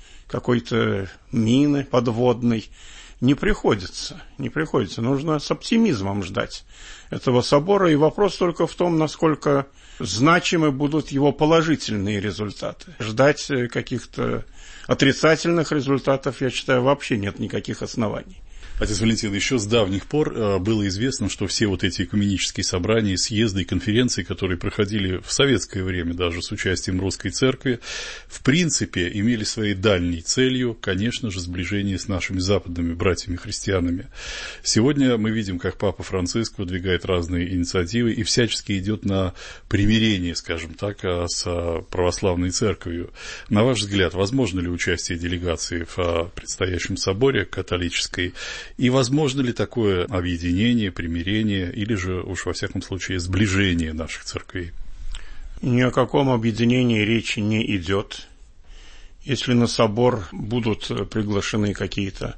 какой-то мины подводной не приходится. Нужно с оптимизмом ждать этого собора, и вопрос только в том, насколько значимы будут его положительные результаты. Ждать каких-то отрицательных результатов, я считаю, вообще нет никаких оснований. Отец Валентин, еще с давних пор было известно, что все вот эти экуменические собрания, съезды и конференции, которые проходили в советское время даже с участием Русской Церкви, в принципе имели своей дальней целью, конечно же, сближение с нашими западными братьями-христианами. Сегодня мы видим, как Папа Франциск выдвигает разные инициативы и всячески идет на примирение, скажем так, с православной церковью. На ваш взгляд, возможно ли участие делегации в предстоящем соборе католической? И возможно ли такое объединение, примирение или же, уж во всяком случае, сближение наших церквей? Ни о каком объединении речи не идет. Если на собор будут приглашены какие-то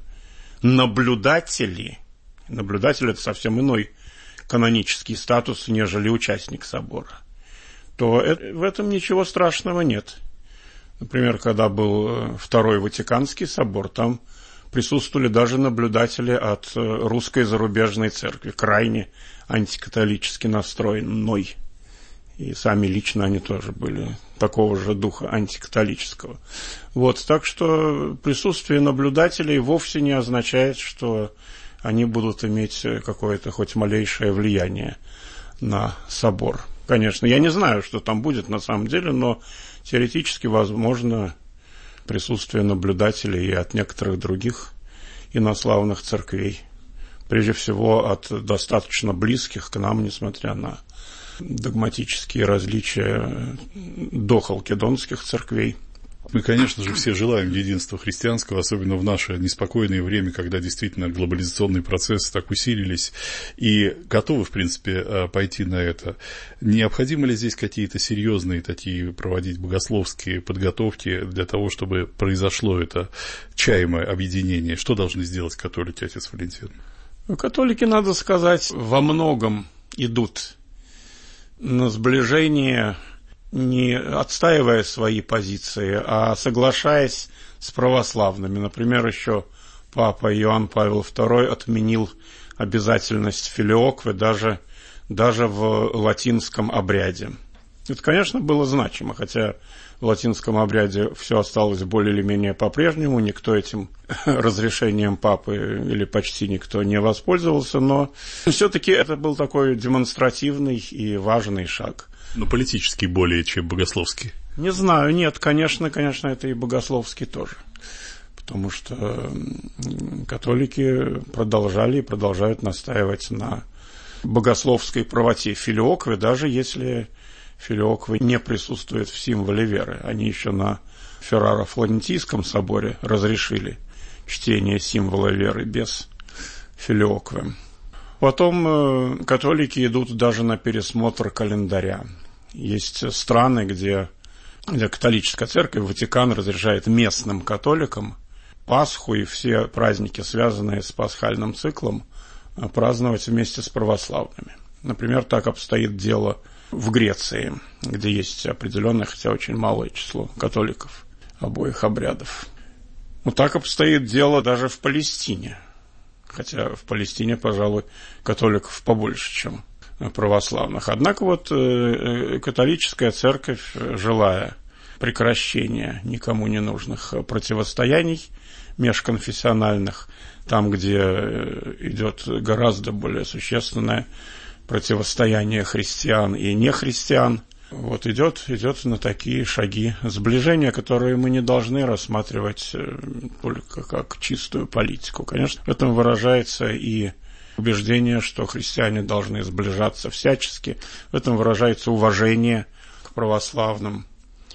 наблюдатели, наблюдатель – это совсем иной канонический статус, нежели участник собора, то в этом ничего страшного нет. Например, когда был Второй Ватиканский собор, там присутствовали даже наблюдатели от русской зарубежной церкви, крайне антикатолически настроенной. И сами лично они тоже были такого же духа антикатолического. Вот, так что присутствие наблюдателей вовсе не означает, что они будут иметь какое-то хоть малейшее влияние на собор. Конечно, я не знаю, что там будет на самом деле, но теоретически возможно присутствие наблюдателей и от некоторых других инославных церквей. Прежде всего, от достаточно близких к нам, несмотря на догматические различия дохалкедонских церквей. Мы, конечно же, все желаем единства христианского, особенно в наше неспокойное время, когда действительно глобализационные процессы так усилились, и готовы, в принципе, пойти на это. Необходимо ли здесь какие-то серьезные такие проводить богословские подготовки для того, чтобы произошло это чаемое объединение? Что должны сделать католики, отец Валентин? Католики, надо сказать, во многом идут на сближение, не отстаивая свои позиции, а соглашаясь с православными. Например, еще Папа Иоанн Павел II отменил обязательность филиоквы даже в латинском обряде. Это, конечно, было значимо, хотя в латинском обряде все осталось более или менее по-прежнему, никто этим разрешением папы или почти никто не воспользовался, но все-таки это был такой демонстративный и важный шаг. Но политический более, чем богословский. Не знаю, нет, конечно, это и богословский тоже. Потому что католики продолжали и продолжают настаивать на богословской правоте филиоквы, даже если филиоквы не присутствуют в символе веры. Они еще на Ферраро-Флорентийском соборе разрешили чтение символа веры без филиоквы. Потом католики идут даже на пересмотр календаря. Есть страны, где католическая церковь, Ватикан, разрешает местным католикам Пасху и все праздники, связанные с пасхальным циклом, праздновать вместе с православными. Например, так обстоит дело в Греции, где есть определенное, хотя очень малое число католиков обоих обрядов. Вот так обстоит дело даже в Палестине. Хотя в Палестине, пожалуй, католиков побольше, чем православных. Однако вот католическая церковь, желая прекращения никому не нужных противостояний межконфессиональных, там, где идет гораздо более существенное противостояние христиан и нехристиан, вот идет на такие шаги сближения, которые мы не должны рассматривать только как чистую политику. Конечно, в этом выражается и убеждение, что христиане должны сближаться всячески, в этом выражается уважение к православным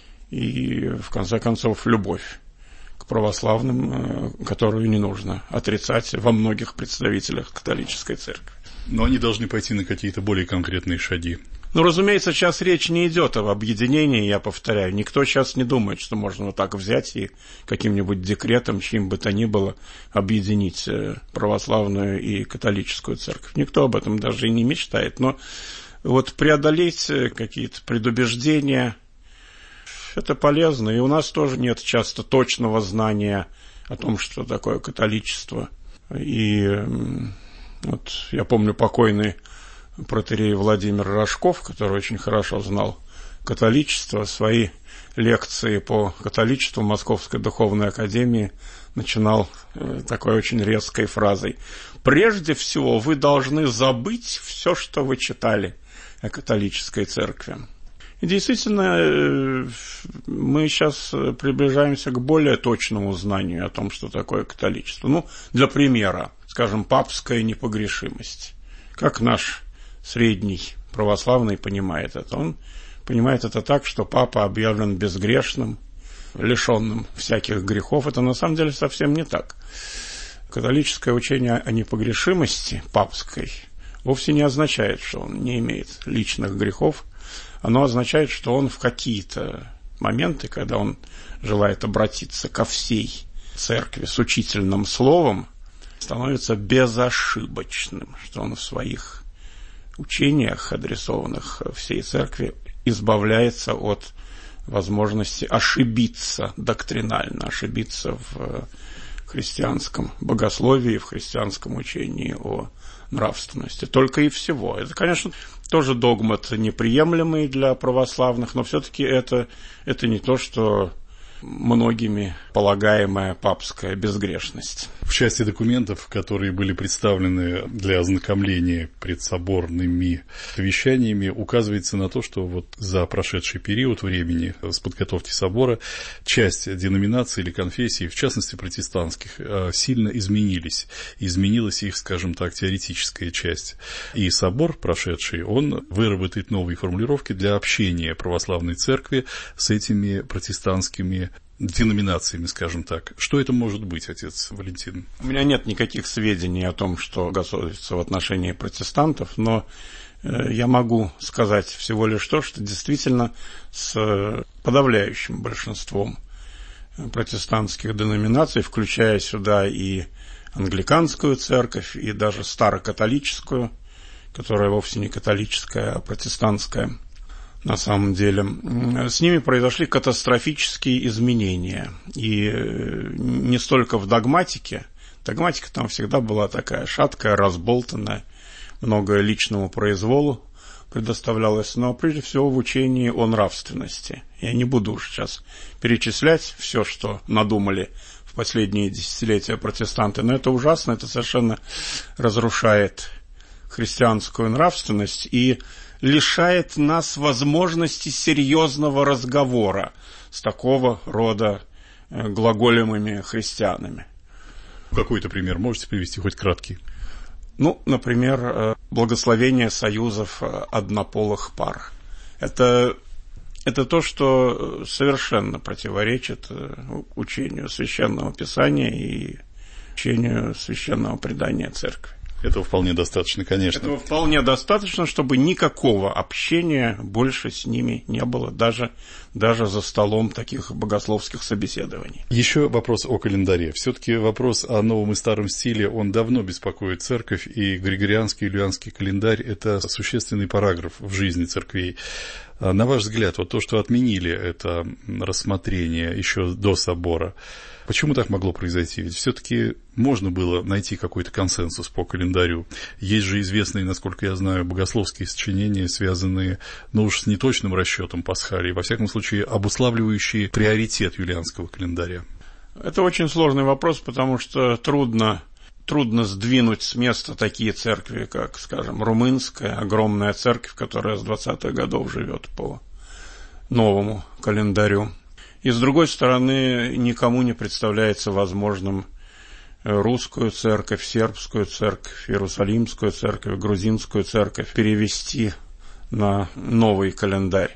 и, в конце концов, любовь к православным, которую не нужно отрицать во многих представителях католической церкви. Но они должны пойти на какие-то более конкретные шаги. Ну, разумеется, сейчас речь не идет об объединении, я повторяю. Никто сейчас не думает, что можно вот так взять и каким-нибудь декретом, чьим бы то ни было, объединить православную и католическую церковь. Никто об этом даже и не мечтает. Но вот преодолеть какие-то предубеждения – это полезно. И у нас тоже нет часто точного знания о том, что такое католичество. И вот я помню покойный протоиерей Владимир Рожков, который очень хорошо знал католичество, свои лекции по католичеству Московской духовной академии начинал такой очень резкой фразой: «Прежде всего вы должны забыть все, что вы читали о католической церкви». И действительно, мы сейчас приближаемся к более точному знанию о том, что такое католичество. Ну, для примера, скажем, папская непогрешимость. Как наш средний православный понимает это? Он понимает это так, что папа объявлен безгрешным, лишенным всяких грехов. Это на самом деле совсем не так. Католическое учение о непогрешимости папской вовсе не означает, что он не имеет личных грехов. Оно означает, что он в какие-то моменты, когда он желает обратиться ко всей церкви с учительным словом, становится безошибочным, что он в своих учениях, адресованных всей церкви, избавляется от возможности ошибиться доктринально, ошибиться в христианском богословии, в христианском учении о нравственности. Только и всего. Это, конечно, тоже догмат неприемлемый для православных, но все-таки это не то, что многими полагаемая папская безгрешность. В части документов, которые были представлены для ознакомления пред соборными вещаниями, указывается на то, что вот за прошедший период времени с подготовки собора часть деноминаций или конфессий, в частности протестантских, сильно изменились. Изменилась их, скажем так, теоретическая часть. И собор прошедший, он выработает новые формулировки для общения православной церкви с этими протестантскими деноминациями, скажем так. Что это может быть, отец Валентин? У меня нет никаких сведений о том, что готовится в отношении протестантов, но я могу сказать всего лишь то, что действительно с подавляющим большинством протестантских деноминаций, включая сюда и англиканскую церковь, и даже старокатолическую, которая вовсе не католическая, а протестантская, на самом деле, с ними произошли катастрофические изменения. И не столько в догматике. Догматика там всегда была такая шаткая, разболтанная, много личному произволу предоставлялось, но прежде всего в учении о нравственности. Я не буду уж сейчас перечислять все, что надумали в последние десятилетия протестанты, но это ужасно, это совершенно разрушает христианскую нравственность, и лишает нас возможности серьезного разговора с такого рода глаголемыми христианами. Какой-то пример можете привести, хоть краткий? Ну, например, благословение союзов однополых пар. Это то, что совершенно противоречит учению Священного Писания и учению Священного предания Церкви. Этого вполне достаточно, конечно. Этого вполне достаточно, чтобы никакого общения больше с ними не было, даже за столом таких богословских собеседований. Еще вопрос о календаре. Все-таки вопрос о новом и старом стиле, он давно беспокоит церковь, и Григорианский и Юлианский календарь – это существенный параграф в жизни церквей. На ваш взгляд, вот то, что отменили это рассмотрение еще до собора, почему так могло произойти? Ведь все-таки можно было найти какой-то консенсус по календарю. Есть же известные, насколько я знаю, богословские сочинения, связанные, уж с неточным расчетом Пасхалии, во всяком случае, обуславливающие приоритет юлианского календаря. Это очень сложный вопрос, потому что трудно сдвинуть с места такие церкви, как, скажем, румынская, огромная церковь, которая с 20-х годов живет по новому календарю. И, с другой стороны, никому не представляется возможным русскую церковь, сербскую церковь, иерусалимскую церковь, грузинскую церковь перевести на новый календарь.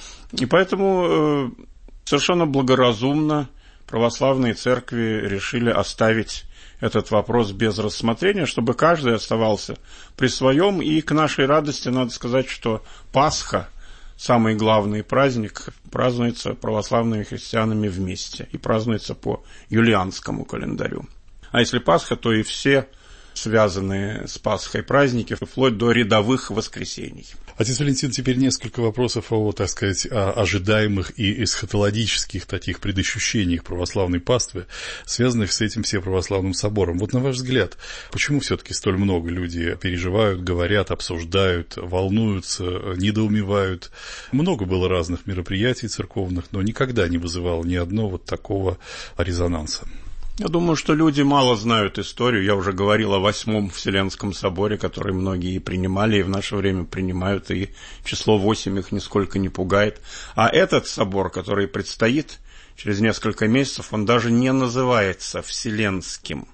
И поэтому совершенно благоразумно православные церкви решили оставить этот вопрос без рассмотрения, чтобы каждый оставался при своем. И к нашей радости надо сказать, что Пасха, самый главный праздник, празднуется православными христианами вместе и празднуется по юлианскому календарю. А если Пасха, то и все связанные с Пасхой праздники, вплоть до рядовых воскресений. Отец Валентин, теперь несколько вопросов о, так сказать, о ожидаемых и эсхатологических таких предощущениях православной паствы, связанных с этим Всеправославным собором. Вот на ваш взгляд, почему все-таки столь много людей переживают, говорят, обсуждают, волнуются, недоумевают? Много было разных мероприятий церковных, но никогда не вызывало ни одно вот такого резонанса. Я думаю, что люди мало знают историю. Я уже говорил о 8-м Вселенском соборе, который многие принимали и в наше время принимают, и число 8 их нисколько не пугает. А этот собор, который предстоит через несколько месяцев, он даже не называется Вселенским.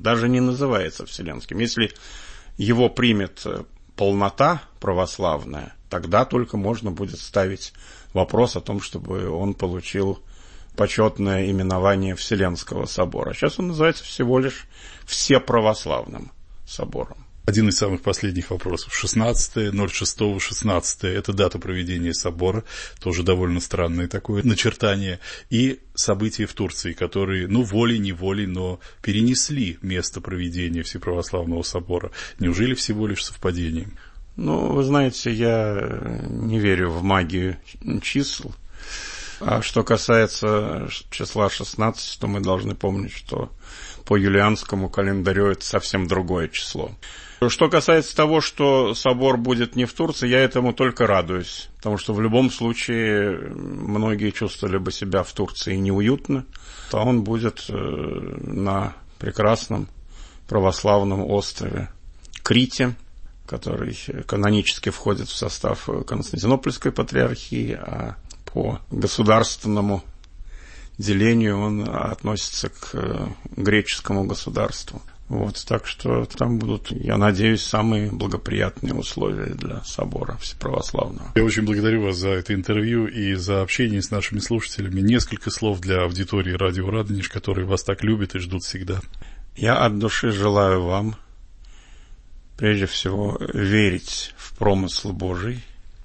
Если его примет полнота православная, тогда только можно будет ставить вопрос о том, чтобы он получил почетное именование Вселенского собора. Сейчас он называется всего лишь Всеправославным собором. Один из самых последних вопросов. 16.06.16 – это дата проведения собора, тоже довольно странное такое начертание, и события в Турции, которые, волей-неволей, но перенесли место проведения Всеправославного собора. Неужели всего лишь совпадение? Вы знаете, я не верю в магию чисел. А что касается числа 16, то мы должны помнить, что по юлианскому календарю это совсем другое число. Что касается того, что собор будет не в Турции, я этому только радуюсь, потому что в любом случае многие чувствовали бы себя в Турции неуютно, а он будет на прекрасном православном острове Крите, который канонически входит в состав Константинопольской патриархии, а по государственному делению он относится к греческому государству. Так что там будут, я надеюсь, самые благоприятные условия для собора Всеправославного. Я очень благодарю вас за это интервью и за общение с нашими слушателями. Несколько слов для аудитории радио Радонеж, которые вас так любят и ждут всегда. Я от души желаю вам, прежде всего, верить в промысл Божий,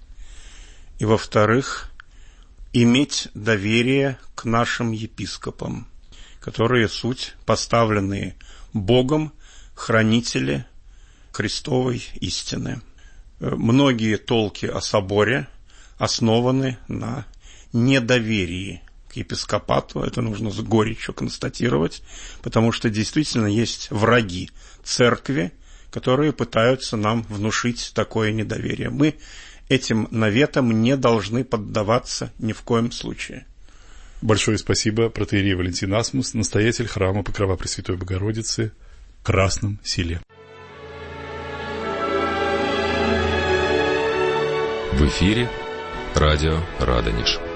и, во-вторых, иметь доверие к нашим епископам, которые суть поставленные Богом хранители Христовой истины. Многие толки о соборе основаны на недоверии к епископату. Это нужно с горечью констатировать, потому что действительно есть враги церкви, которые пытаются нам внушить такое недоверие. Мы этим наветам не должны поддаваться ни в коем случае. Большое спасибо, протоиерей Валентин Асмус, настоятель храма Покрова Пресвятой Богородицы в Красном Селе. В эфире радио Радонеж.